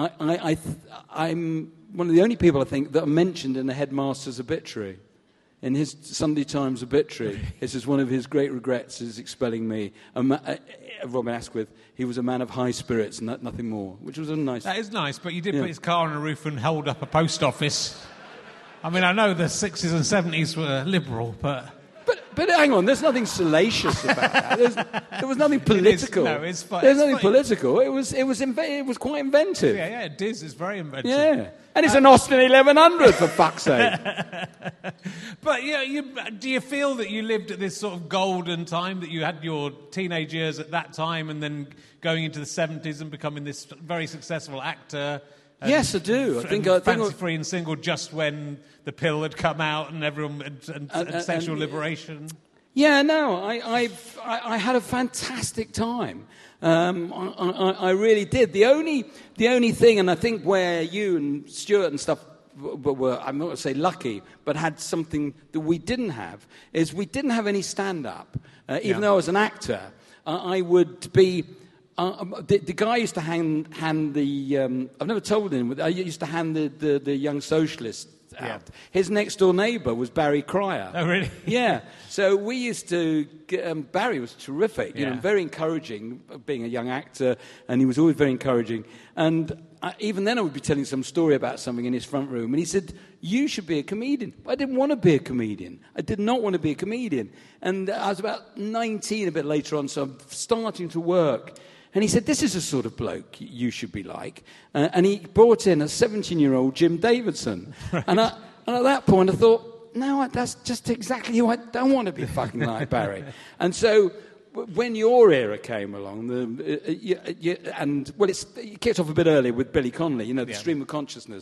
I'm one of the only people, I think, that are mentioned in the headmaster's obituary. In his Sunday Times obituary, it says one of his great regrets is expelling me. Robin Asquith, he was a man of high spirits and nothing more, which was a nice... That is nice, but you did put his car on a roof and hold up a post office. I mean, I know the 60s and 70s were liberal, but... But hang on, there's nothing salacious about that. There was nothing political. There's nothing political. It was quite inventive. Yeah, it is. It's very inventive. Yeah, and it's an Austin 1100 for fuck's sake. But do you feel that you lived at this sort of golden time, that you had your teenage years at that time, and then going into the 70s and becoming this very successful actor? Yes, I do. I think Fancy Free and Single just when the pill had come out and everyone and sexual liberation. Yeah, no, I had a fantastic time. I really did. The only thing, and I think where you and Stuart and stuff were, I'm not going to say lucky, but had something that we didn't have, is we didn't have any stand-up. Even though I was an actor, I would be... the guy used to hand the... I've never told him. I used to hand the Young Socialist out. Yeah. His next-door neighbour was Barry Cryer. Oh, really? Yeah. So we used to... Barry was terrific, very encouraging, being a young actor, and he was always very encouraging. And even then I would be telling some story about something in his front room, and he said, you should be a comedian. But I didn't want to be a comedian. I did not want to be a comedian. And I was about 19 a bit later on, so I'm starting to work... And he said, this is the sort of bloke you should be like. And he brought in a 17-year-old Jim Davidson. Right. And at that point, I thought, no, that's just exactly who I don't want to be fucking like Barry. And so when your era came along, it kicked off a bit earlier with Billy Connolly, the stream of consciousness.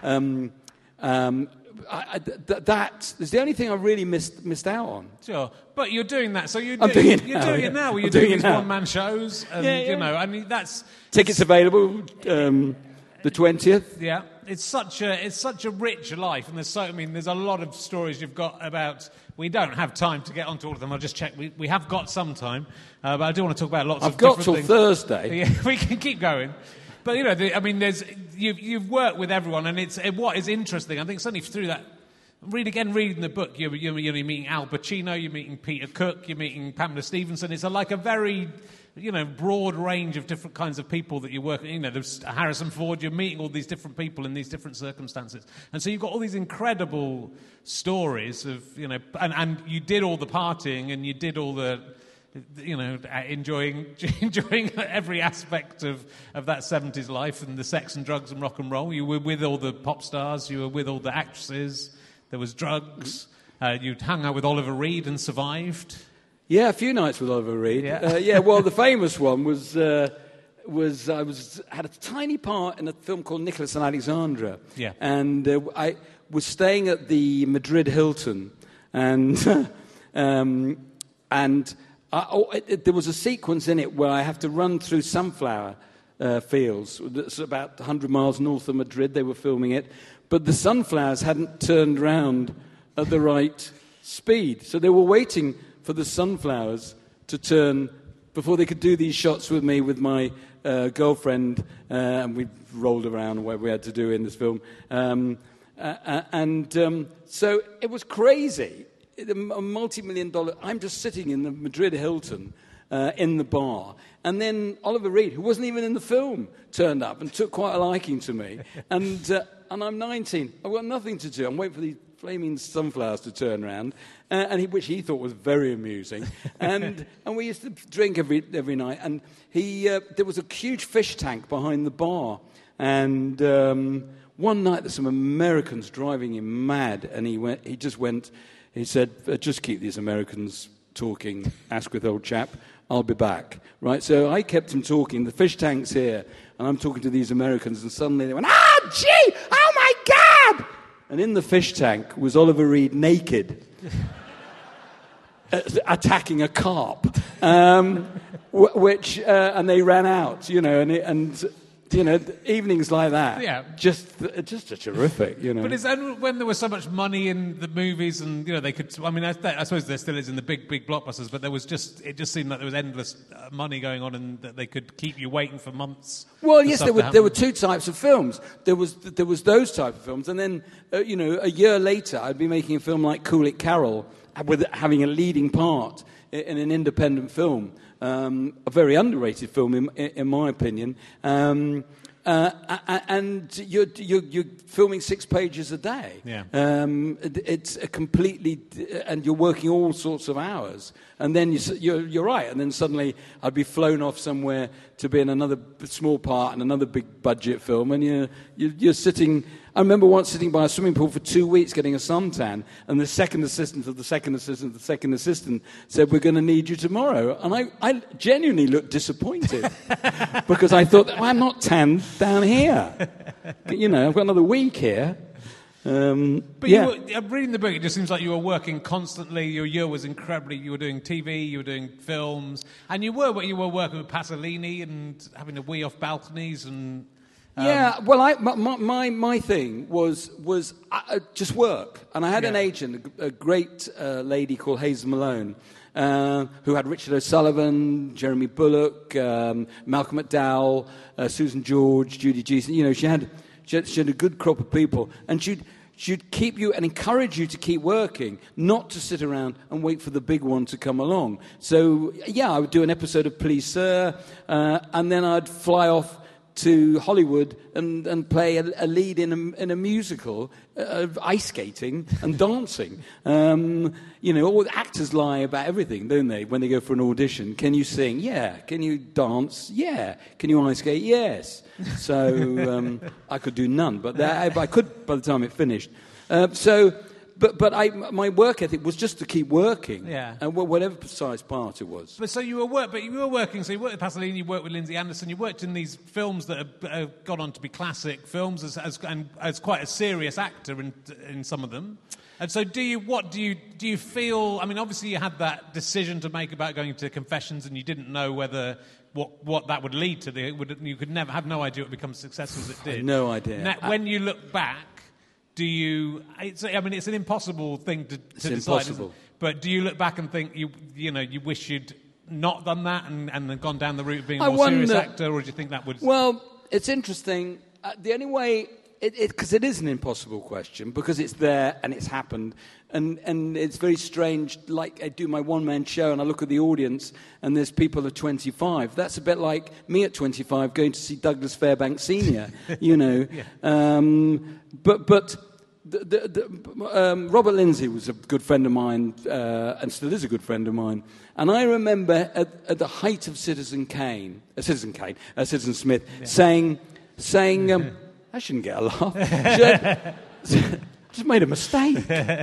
That is the only thing I really missed out on. Sure, but you're doing that, so you're doing it now. You're doing these one-man shows, and I mean that's tickets available the 20th. Yeah, it's such a rich life, and there's a lot of stories you've got about. We don't have time to get onto all of them. I'll just check. We have got some time, but I do want to talk about lots of different things. I've got till Thursday. Yeah, we can keep going. But you've worked with everyone, and what is interesting. I think certainly through that, reading the book, you're meeting Al Pacino, you're meeting Peter Cook, you're meeting Pamela Stephenson. It's like a very broad range of different kinds of people that you work. There's Harrison Ford. You're meeting all these different people in these different circumstances, and so you've got all these incredible stories of and you did all the partying, and you did all the. Enjoying every aspect of that 70s life and the sex and drugs and rock and roll. You were with all the pop stars. You were with all the actresses. There was drugs. You'd hung out with Oliver Reed and survived. Yeah, a few nights with Oliver Reed. Yeah. Well, the famous one was I had a tiny part in a film called Nicholas and Alexandra. Yeah. And I was staying at the Madrid Hilton, and there was a sequence in it where I have to run through sunflower fields. It's about 100 miles north of Madrid. They were filming it. But the sunflowers hadn't turned round at the right speed. So they were waiting for the sunflowers to turn before they could do these shots with me, with my girlfriend. And we rolled around what we had to do in this film. So it was crazy. A multi-million-dollar... I'm just sitting in the Madrid Hilton in the bar, and then Oliver Reed, who wasn't even in the film, turned up and took quite a liking to me. And I'm 19. I've got nothing to do. I'm waiting for these flaming sunflowers to turn around, which he thought was very amusing. And we used to drink every night. And there was a huge fish tank behind the bar. And one night there's some Americans driving him mad, and he said, just keep these Americans talking, Asquith, old chap, I'll be back. Right, so I kept him talking, the fish tank's here, and I'm talking to these Americans, and suddenly they went, gee, oh my God! And in the fish tank was Oliver Reed naked, attacking a carp, and they ran out, evenings like that. Yeah. Just a terrific, But it's when there was so much money in the movies, and they could. I mean, I suppose there still is in the big blockbusters, but it just seemed like there was endless money going on, and that they could keep you waiting for months. Well, yes, there were two types of films. There was those type of films, and then a year later, I'd be making a film like Cool It Carol, with having a leading part in an independent film. A very underrated film, in my opinion. And you're filming 6 pages a day. Yeah. It's a completely... And you're working all sorts of hours. And then you're right. And then suddenly I'd be flown off somewhere to be in another small part in another big budget film. And you're sitting... I remember once sitting by a swimming pool for 2 weeks getting a suntan, and the second assistant of the second assistant said, "We're going to need you tomorrow." And I genuinely looked disappointed because I thought, I'm not tanned down here. I've got another week here. But you were, reading the book, it just seems like you were working constantly. Your year was incredibly... You were doing TV, you were doing films, and you were working with Pasolini and having to wee off balconies and... Yeah, well, my thing was just work, and I had an agent, a great lady called Hazel Malone, who had Richard O'Sullivan, Jeremy Bullock, Malcolm McDowell, Susan George, Judy Geeson. She had a good crop of people, and she'd keep you and encourage you to keep working, not to sit around and wait for the big one to come along. So I would do an episode of Please Sir, and then I'd fly off to Hollywood and play a lead in a musical of ice skating and dancing. All the actors lie about everything, don't they, when they go for an audition? Can you sing? Yeah. Can you dance? Yeah. Can you ice skate? Yes. So I could do none, but I could by the time it finished. my work ethic was just to keep working. Yeah. And whatever precise part it was. But you were working. So you worked with Pasolini, you worked with Lindsay Anderson, you worked in these films that have gone on to be classic films as quite a serious actor in some of them. And so, do you feel? I mean, obviously, you had that decision to make about going to confessions, and you didn't know whether what that would lead to. You could never have no idea it would become as successful as it did. No idea. Now, when you look back, do you? It's an impossible thing to decide. Impossible. But do you look back and think you wish you'd not done that and then gone down the route of being a more serious actor, or do you think that would? Well, it's interesting. The only way. Because it is an impossible question, because it's there and it's happened. And it's very strange, like I do my one-man show and I look at the audience and there's people at 25. That's a bit like me at 25 going to see Douglas Fairbanks Sr., Yeah. But Robert Lindsay was a good friend of mine and still is a good friend of mine. And I remember at the height of Citizen Smith, saying I shouldn't get a laugh. Just made a mistake.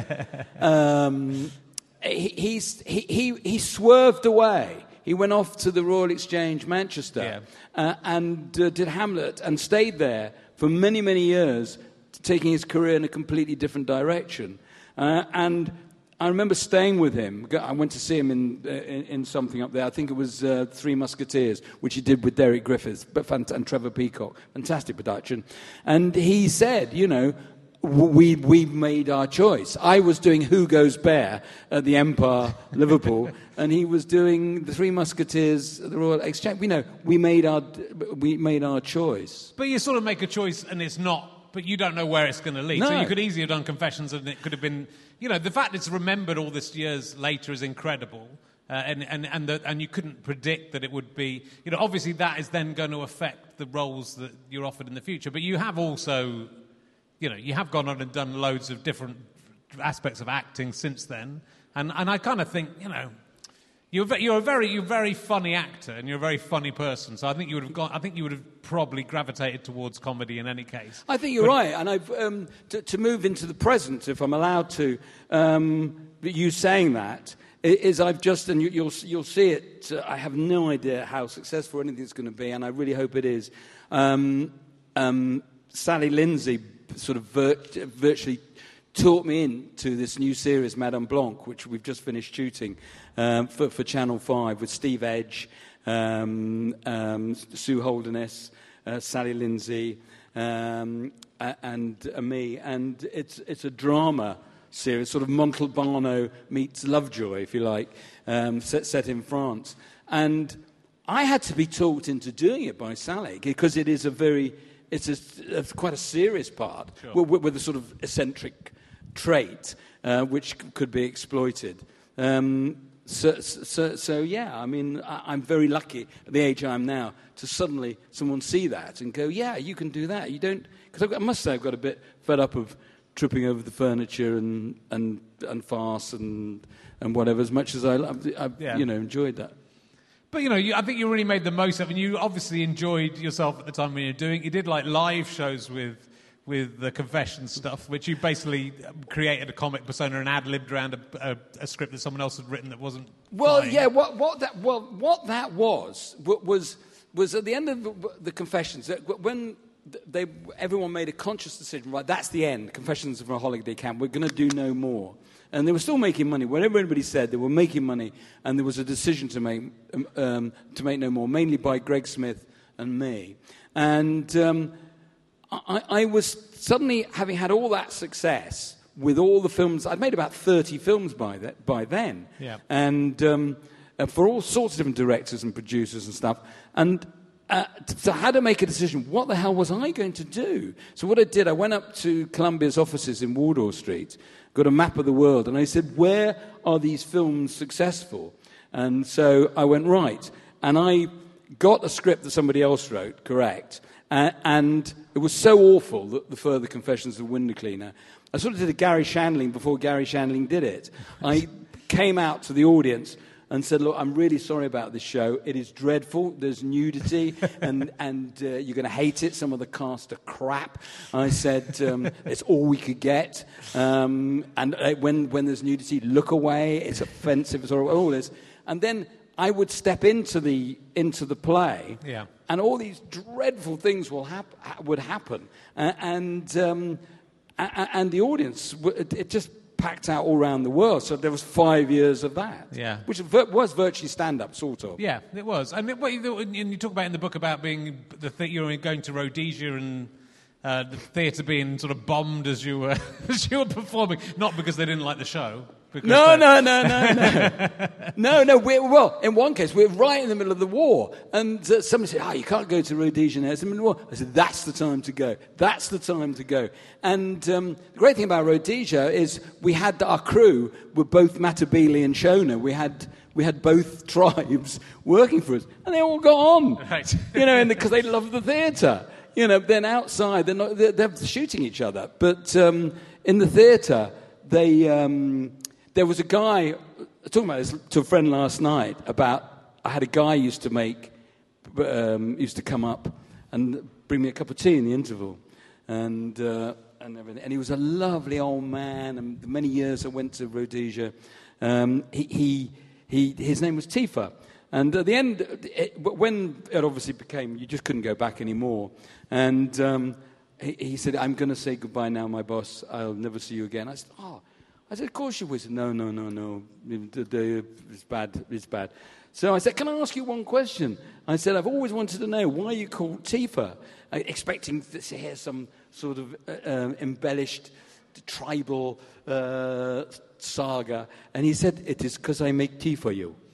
He swerved away. He went off to the Royal Exchange, Manchester, and did Hamlet and stayed there for many, many years, taking his career in a completely different direction. And I remember staying with him. I went to see him in something up there. I think it was Three Musketeers, which he did with Derek Griffiths and Trevor Peacock. Fantastic production. And he said, we made our choice. I was doing Who Goes Bear at the Empire, Liverpool, and he was doing the Three Musketeers at the Royal Exchange. We made our choice. But you sort of make a choice, and it's not. But you don't know where it's going to lead. No. So you could easily have done Confessions, and it could have been. The fact it's remembered all this years later is incredible, and you couldn't predict that it would be. Obviously that is then going to affect the roles that you're offered in the future. But you have also, you have gone on and done loads of different aspects of acting since then, and I kind of think, You're a very funny actor, and you're a very funny person. So I think you would have probably gravitated towards comedy in any case. I think you're right, and I've to move into the present, if I'm allowed to. You saying that is I've just, and you'll see it. I have no idea how successful anything's going to be, and I really hope it is. Sally Lindsay sort of virtually taught me into this new series, Madame Blanc, which we've just finished shooting for Channel 5 with Steve Edge, Sue Holderness, Sally Lindsay, and me. And it's a drama series, sort of Montalbano meets Lovejoy, if you like, set in France. And I had to be talked into doing it by Sally, because it is it's quite a serious part, sure, with a sort of eccentric trait which could be exploited. So yeah, I mean, I'm very lucky at the age I am now to suddenly someone see that and go, yeah, you can do that. You don't, because I must say I've got a bit fed up of tripping over the furniture and farce and whatever. As much as I've enjoyed that. But I think you really made the most of it. And you obviously enjoyed yourself at the time when you were doing it. You did like live shows with the confession stuff, which you basically created a comic persona and ad-libbed around a script that someone else had written that wasn't. Well, flying. yeah. What that was at the end of the confessions when everyone made a conscious decision. Right, that's the end. Confessions of a Holiday Camp. We're going to do no more. And they were still making money. Whatever anybody said, they were making money, and there was a decision to make no more, mainly by Greg Smith and me. And I was suddenly, having had all that success with all the films, I'd made about 30 films by then, yeah, and for all sorts of different directors and producers and stuff. And so I had to make a decision. What the hell was I going to do? So what I did, I went up to Columbia's offices in Wardour Street, got a map of the world, and I said, where are these films successful? And so I went, right. And I got a script that somebody else wrote, correct, and it was so awful, that The Further Confessions of a Window Cleaner. I sort of did a Gary Shandling before Gary Shandling did it. I came out to the audience, and said, look, I'm really sorry about this show. It is dreadful. There's nudity, and you're going to hate it. Some of the cast are crap. I said, it's all we could get. And when there's nudity, look away. It's offensive. It's all this. And then I would step into the play, and all these dreadful things would happen, and the audience, it just packed out all around the world. So there was 5 years of that, which was virtually stand-up, sort of. Yeah, it was. And what you talk about in the book about being you're going to Rhodesia and the theatre being sort of bombed as you were performing, not because they didn't like the show. No. Well, in one case, we're right in the middle of the war, and somebody said, you can't go to Rhodesia now. It's in the middle of the war. I said, that's the time to go. That's the time to go. And the great thing about Rhodesia is we had our crew were both Matabele and Shona. We had both tribes working for us, and they all got on, right? Because they love the theatre. Then outside, they're shooting each other. But in the theatre, there was a guy, talking about this to a friend last night, I had a guy used to come up and bring me a cup of tea in the interval. And everything. And he was a lovely old man, and the many years I went to Rhodesia, his name was Tifa. And at the end, when it obviously became, you just couldn't go back anymore. And he said, I'm going to say goodbye now, my boss. I'll never see you again. I said, of course you will. He said, no. It's bad. So I said, can I ask you one question? I said, I've always wanted to know why you called Tifa, expecting to hear some sort of embellished tribal saga. And he said, it is because I make tea for you.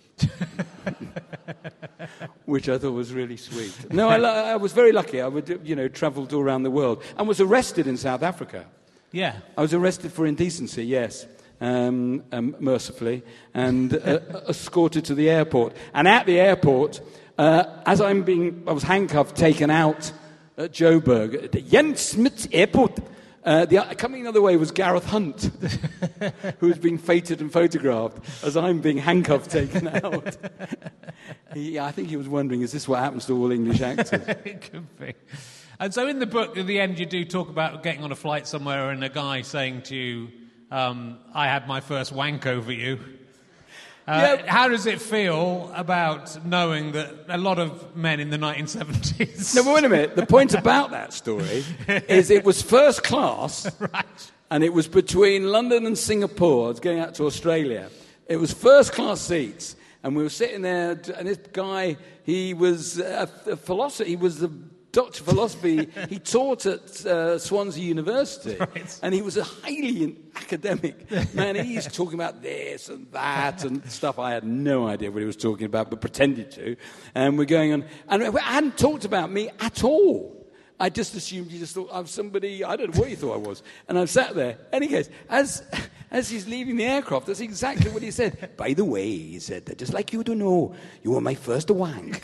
Which I thought was really sweet. No, I was very lucky. I would, travelled all around the world and was arrested in South Africa. Yeah. I was arrested for indecency, yes, mercifully, and escorted to the airport. And at the airport, as I was handcuffed, taken out at Joburg, at the Jens Smith Airport. Coming the other way was Gareth Hunt, who was being feted and photographed as I'm being handcuffed, taken out. I think he was wondering, is this what happens to all English actors? It could be. And so in the book, at the end, you do talk about getting on a flight somewhere and a guy saying to you, I had my first wank over you. How does it feel about knowing that a lot of men in the 1970s... No, but wait a minute. The point about that story is it was first class, right? And it was between London and Singapore. I was going out to Australia. It was first class seats, and we were sitting there, and this guy, he was a philosopher. He was the Doctor of Philosophy. He taught at Swansea University, right. And he was a highly academic man. He's talking about this and that and stuff. I had no idea what he was talking about, but pretended to. And we're going on. And I hadn't talked about me at all. I just assumed he just thought I was somebody, I don't know what he thought I was. And I sat there. In any case, as he's leaving the aircraft, that's exactly what he said. By the way, he said, I'd just like you to know, you were my first wank.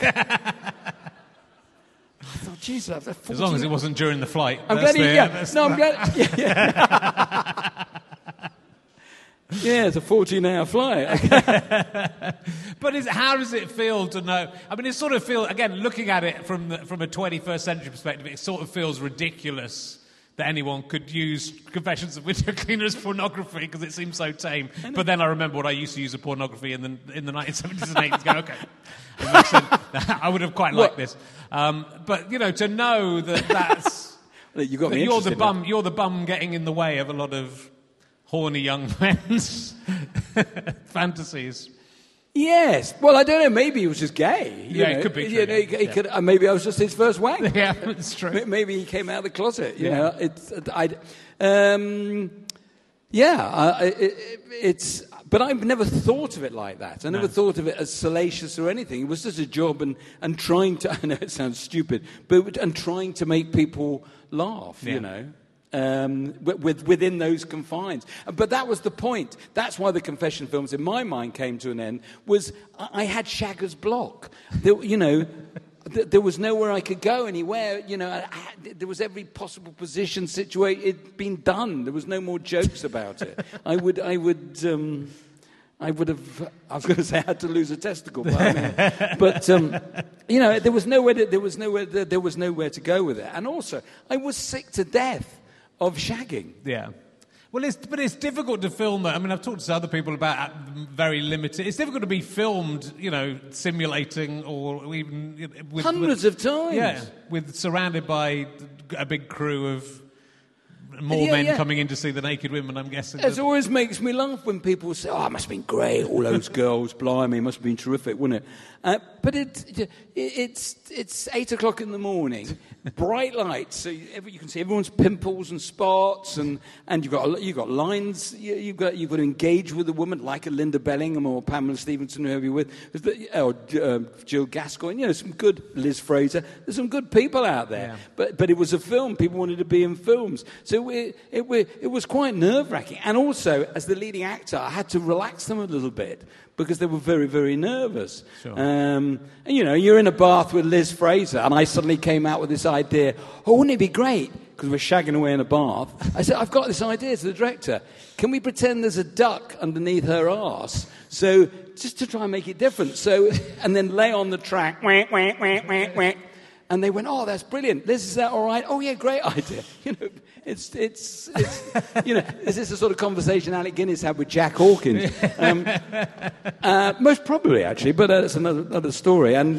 I thought, Jesus, I've 14... As long as it wasn't during the flight. I'm glad I'm glad... Yeah, it's a 14-hour flight. But how does it feel to know... I mean, it sort of feels... Again, looking at it from a 21st century perspective, it sort of feels ridiculous that anyone could use Confessions of Window Cleaner as pornography because it seems so tame. But then I remember what I used to use as pornography in the 1970s and 80s. Going, okay, it makes sense. I would have quite liked this. But, to know that's... You got me you're the bum getting in the way of a lot of horny young men's fantasies. Yes. Well, I don't know. Maybe he was just gay. It could be true. He could, maybe I was just his first wank. Yeah, it's true. Maybe he came out of the closet. You know, it's. But I've never thought of it like that. I never thought of it as salacious or anything. It was just a job and trying to. I know it sounds stupid, but trying to make people laugh. Yeah. You know. Within those confines. But that was the point. That's why the confession films, in my mind, came to an end, was I had Shagger's block. There was nowhere I could go anywhere. There was every possible position situated. It'd been done. There was no more jokes about it. I would I was going to say I had to lose a testicle, but you know, there was nowhere to go with it. And also, I was sick to death of shagging. Yeah. Well, it's difficult to film that. I mean, I've talked to other people about very limited. It's difficult to be filmed, you know, simulating or even hundreds of times. Yeah, surrounded by a big crew of more men coming in to see the naked women, I'm guessing. It always makes me laugh when people say, "Oh, it must have been great, all those girls, blimey, it must have been terrific, wouldn't it?" But it's 8 o'clock in the morning, bright lights, so you can see everyone's pimples and spots, and you've got lines. You've got to engage with a woman like a Linda Bellingham or Pamela Stevenson, whoever you're with, or Jill Gascoigne. You know, some good Liz Fraser. There's some good people out there. Yeah. But it was a film. People wanted to be in films, so it was quite nerve-wracking. And also, as the leading actor, I had to relax them a little bit because they were very, very nervous. Sure. And, you know, you're in a bath with Liz Fraser, and I suddenly came out with this idea, wouldn't it be great, because we're shagging away in a bath. I said, I've got this idea to the director. Can we pretend there's a duck underneath her arse? So, just to try and make it different. So, and then lay on the track, whack, whack, whack, whack, whack. And they went, oh, that's brilliant. Liz, is that all right? Oh, yeah, great idea. You know, it's you know, is this the sort of conversation Alec Guinness had with Jack Hawkins? Most probably, actually, but that's another story. And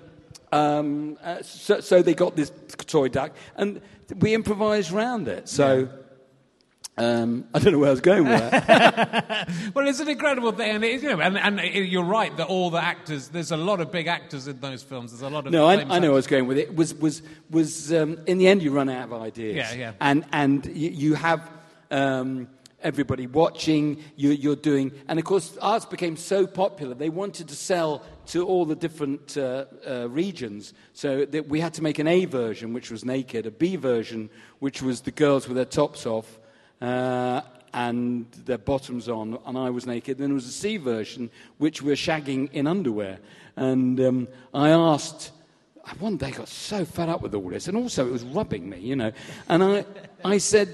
so they got this toy duck, and we improvised around it. So I don't know where I was going with that. Well, it's an incredible thing, and you know, and you're right that all the actors. There's a lot of big actors in those films. There's a lot of. No, I know where I was going with it. Was in the end you run out of ideas. Yeah. And you have everybody watching. You're doing, and of course, arts became so popular. They wanted to sell to all the different regions, so that we had to make an A version, which was naked, a B version, which was the girls with their tops off. And their bottoms on, and I was naked. Then there was a C version, which we're shagging in underwear. And I asked, one day I got so fed up with all this, and also it was rubbing me, you know. And I said,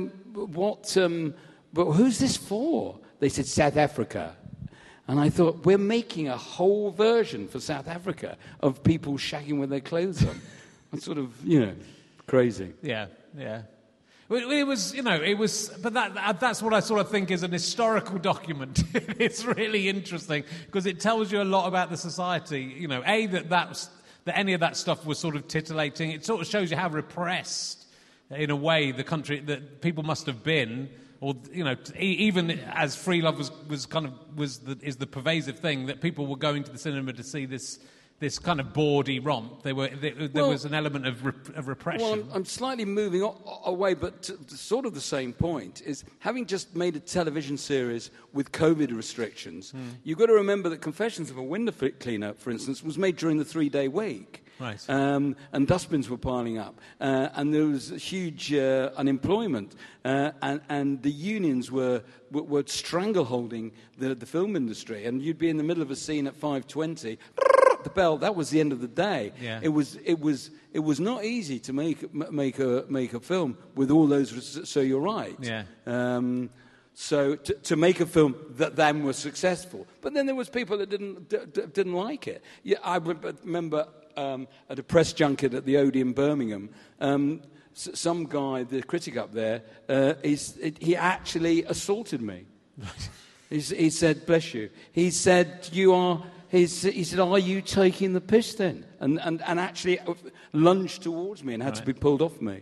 but who's this for? They said, South Africa. And I thought, we're making a whole version for South Africa of people shagging with their clothes on. That's sort of, you know, crazy. Yeah. It was, but that's what I sort of think is an historical document. It's really interesting because it tells you a lot about the society. You know, that any of that stuff was sort of titillating. It sort of shows you how repressed, in a way, the country that people must have been, or you know, even as free love is the pervasive thing that people were going to the cinema to see this kind of bawdy romp. There was an element of repression. Well, I'm slightly moving away, but to sort of the same point is having just made a television series with COVID restrictions, you've got to remember that Confessions of a Window Cleaner, for instance, was made during the 3-day week. Right. And dustbins were piling up. And there was huge unemployment. And the unions were strangleholding the film industry. And you'd be in the middle of a scene at 5:20, the bell. That was the end of the day. Yeah. It was not easy to make a film with all those. So you're right. Yeah. So to make a film that then was successful, but then there was people that didn't like it. Yeah, I remember at a press junket at the Odeon Birmingham. Some guy, the critic up there, he actually assaulted me. He said, "Bless you." He said, "You are." He said, "Are you taking the piss then?" And actually lunged towards me and had to be pulled off me.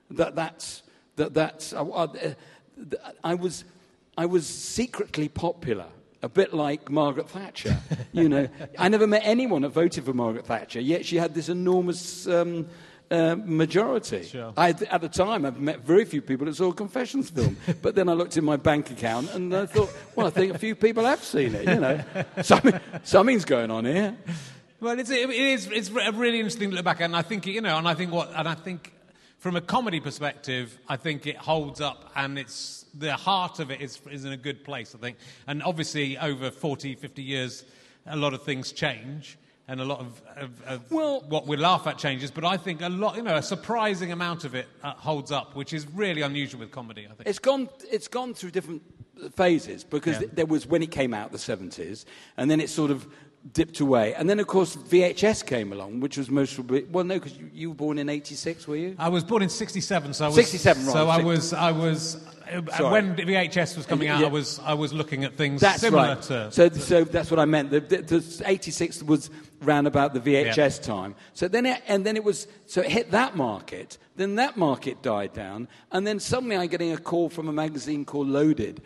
I was secretly popular, a bit like Margaret Thatcher. You know, I never met anyone that voted for Margaret Thatcher, yet she had this enormous majority. Sure. At the time, I've met very few people that saw a Confessions film. But then I looked in my bank account and I thought, well, I think a few people have seen it, you know. Something's going on here. Well, it's really interesting to look back at, and I think, you know, and I think from a comedy perspective, I think it holds up, and it's the heart of it is in a good place, I think. And obviously, over 40, 50 years, a lot of things change. And a lot of what we laugh at changes, but I think a surprising amount of it holds up, which is really unusual with comedy, I think. It's gone through different phases, because there was when it came out, the 70s, and then it sort of dipped away. And then, of course, VHS came along, which was most probably... Well, no, because you were born in 86, were you? I was born in 67, so I was... 67, right. So I was when VHS was coming out, I was looking at things similar to... So that's what I meant. The 86 was round about the VHS time. So then it hit that market. Then that market died down, and then suddenly I'm getting a call from a magazine called Loaded,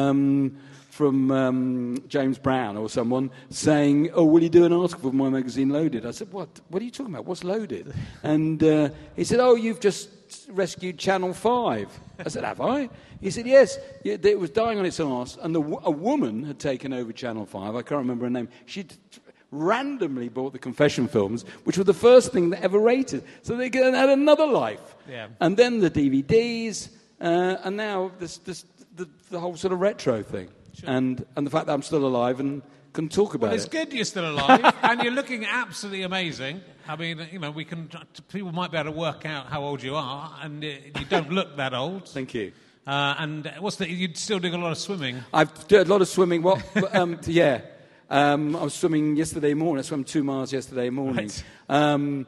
from James Brown or someone saying, "Oh, will you do an article for my magazine, Loaded?" I said, "What? What are you talking about? What's Loaded?" And he said, "Oh, you've just rescued Channel 5." I said, "Have I?" He said, "Yes. It was dying on its arse, and a woman had taken over Channel 5. I can't remember her name. She'd randomly bought the Confession films, which were the first thing that ever rated. So they had another life. Yeah. And then the DVDs, and now the whole sort of retro thing. Sure. And the fact that I'm still alive and can talk about it. Well, it's good you're still alive, and you're looking absolutely amazing. I mean, people might be able to work out how old you are, and you don't look that old. Thank you. And you're still doing a lot of swimming. I've done a lot of swimming. Yeah. I was swimming yesterday morning. I swam 2 miles yesterday morning. Right.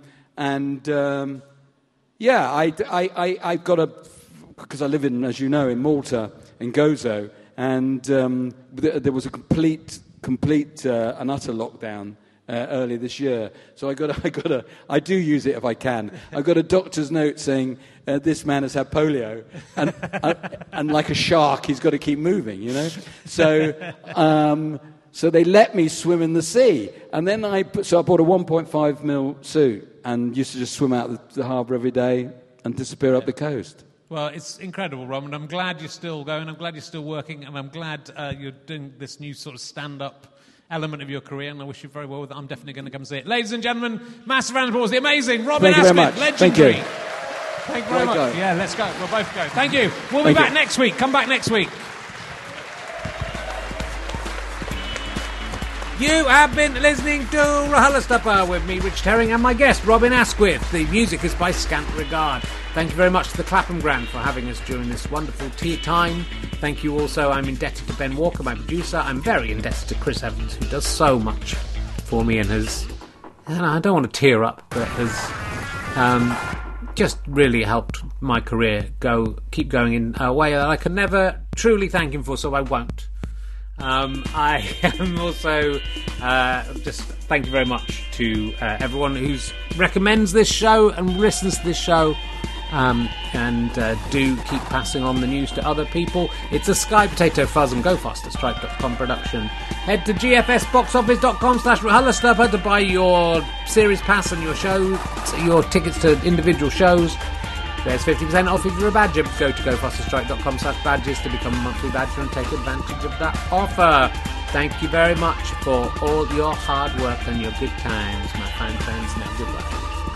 I got because I live in, as you know, in Malta, in Gozo, and there was a complete and utter lockdown earlier this year. So I do use it if I can. I got a doctor's note saying this man has had polio, and like a shark, he's got to keep moving, you know. So they let me swim in the sea, and then I bought a 1.5 mil suit and used to just swim out the harbour every day and disappear up the coast. Well, it's incredible, Rob, and I'm glad you're still going. I'm glad you're still working, and I'm glad you're doing this new sort of stand-up element of your career, and I wish you very well with it. I'm definitely going to come see it. Ladies and gentlemen, massive round of applause, the amazing Robin Asquith, legendary. Thank you very much. Yeah, let's go. We'll both go. Thank you. We'll be back next week. Come back next week. You have been listening to RHLSTP with me, Rich Herring, and my guest, Robin Asquith. The music is by Scant Regard. Thank you very much to the Clapham Grand for having us during this wonderful tea time. Thank you also, I'm indebted to Ben Walker, my producer. I'm very indebted to Chris Evans, who does so much for me and has, I don't want to tear up, but has just really helped my career keep going in a way that I can never truly thank him for, so I won't. I am also just thank you very much to everyone who recommends this show and listens to this show, and do keep passing on the news to other people. It's a Sky Potato Fuzz and GoFasterStripe.com production. Head to gfsboxoffice.com/RHLSTP to buy your series pass and your tickets to individual shows. There's 50% off if you're a badger. Go to GoFasterStripe.com/badges to become a monthly badger and take advantage of that offer. Thank you very much for all your hard work and your good times, my fine friends. Now, goodbye.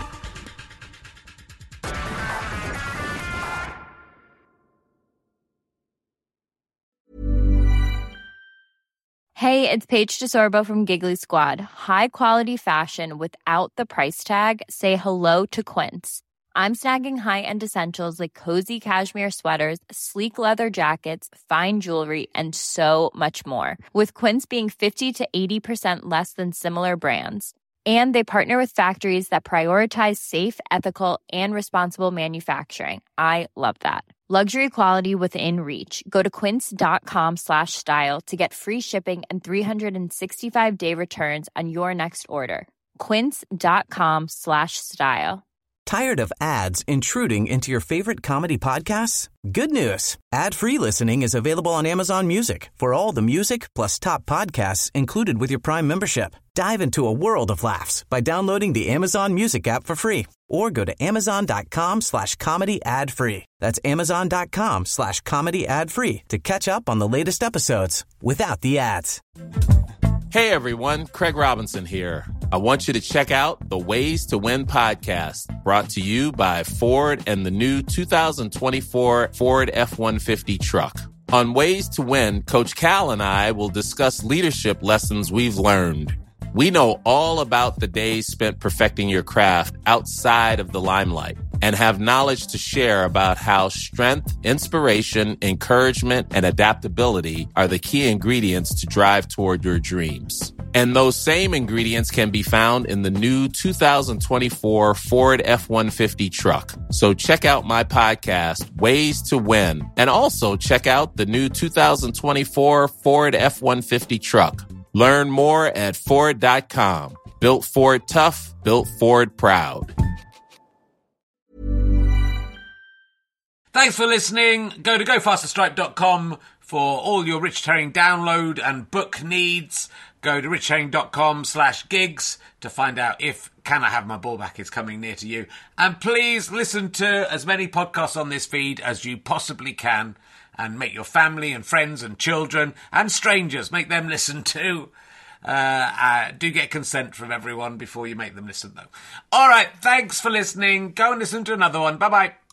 Hey, it's Paige DeSorbo from Giggly Squad. High quality fashion without the price tag. Say hello to Quince. I'm snagging high-end essentials like cozy cashmere sweaters, sleek leather jackets, fine jewelry, and so much more. With Quince being 50 to 80% less than similar brands. And they partner with factories that prioritize safe, ethical, and responsible manufacturing. I love that. Luxury quality within reach. Go to quince.com/style to get free shipping and 365-day returns on your next order. Quince.com/style. Tired of ads intruding into your favorite comedy podcasts? Good news. Ad-free listening is available on Amazon Music for all the music plus top podcasts included with your Prime membership. Dive into a world of laughs by downloading the Amazon Music app for free or go to amazon.com/comedy ad-free. That's amazon.com/comedy ad-free to catch up on the latest episodes without the ads. Hey everyone, Craig Robinson here. I want you to check out the Ways to Win podcast, brought to you by Ford and the new 2024 Ford F-150 truck. On Ways to Win, Coach Cal and I will discuss leadership lessons we've learned. We know all about the days spent perfecting your craft outside of the limelight. and have knowledge to share about how strength, inspiration, encouragement, and adaptability are the key ingredients to drive toward your dreams. And those same ingredients can be found in the new 2024 Ford F-150 truck. So check out my podcast, Ways to Win, and also check out the new 2024 Ford F-150 truck. Learn more at Ford.com. Built Ford tough, built Ford proud. Thanks for listening. Go to gofasterstripe.com for all your Rich Herring download and book needs. Go to richherring.com/gigs to find out if Can I Have My Ball Back is coming near to you. And please listen to as many podcasts on this feed as you possibly can, and make your family and friends and children and strangers, make them listen too. Do get consent from everyone before you make them listen, though. All right, thanks for listening. Go and listen to another one. Bye-bye.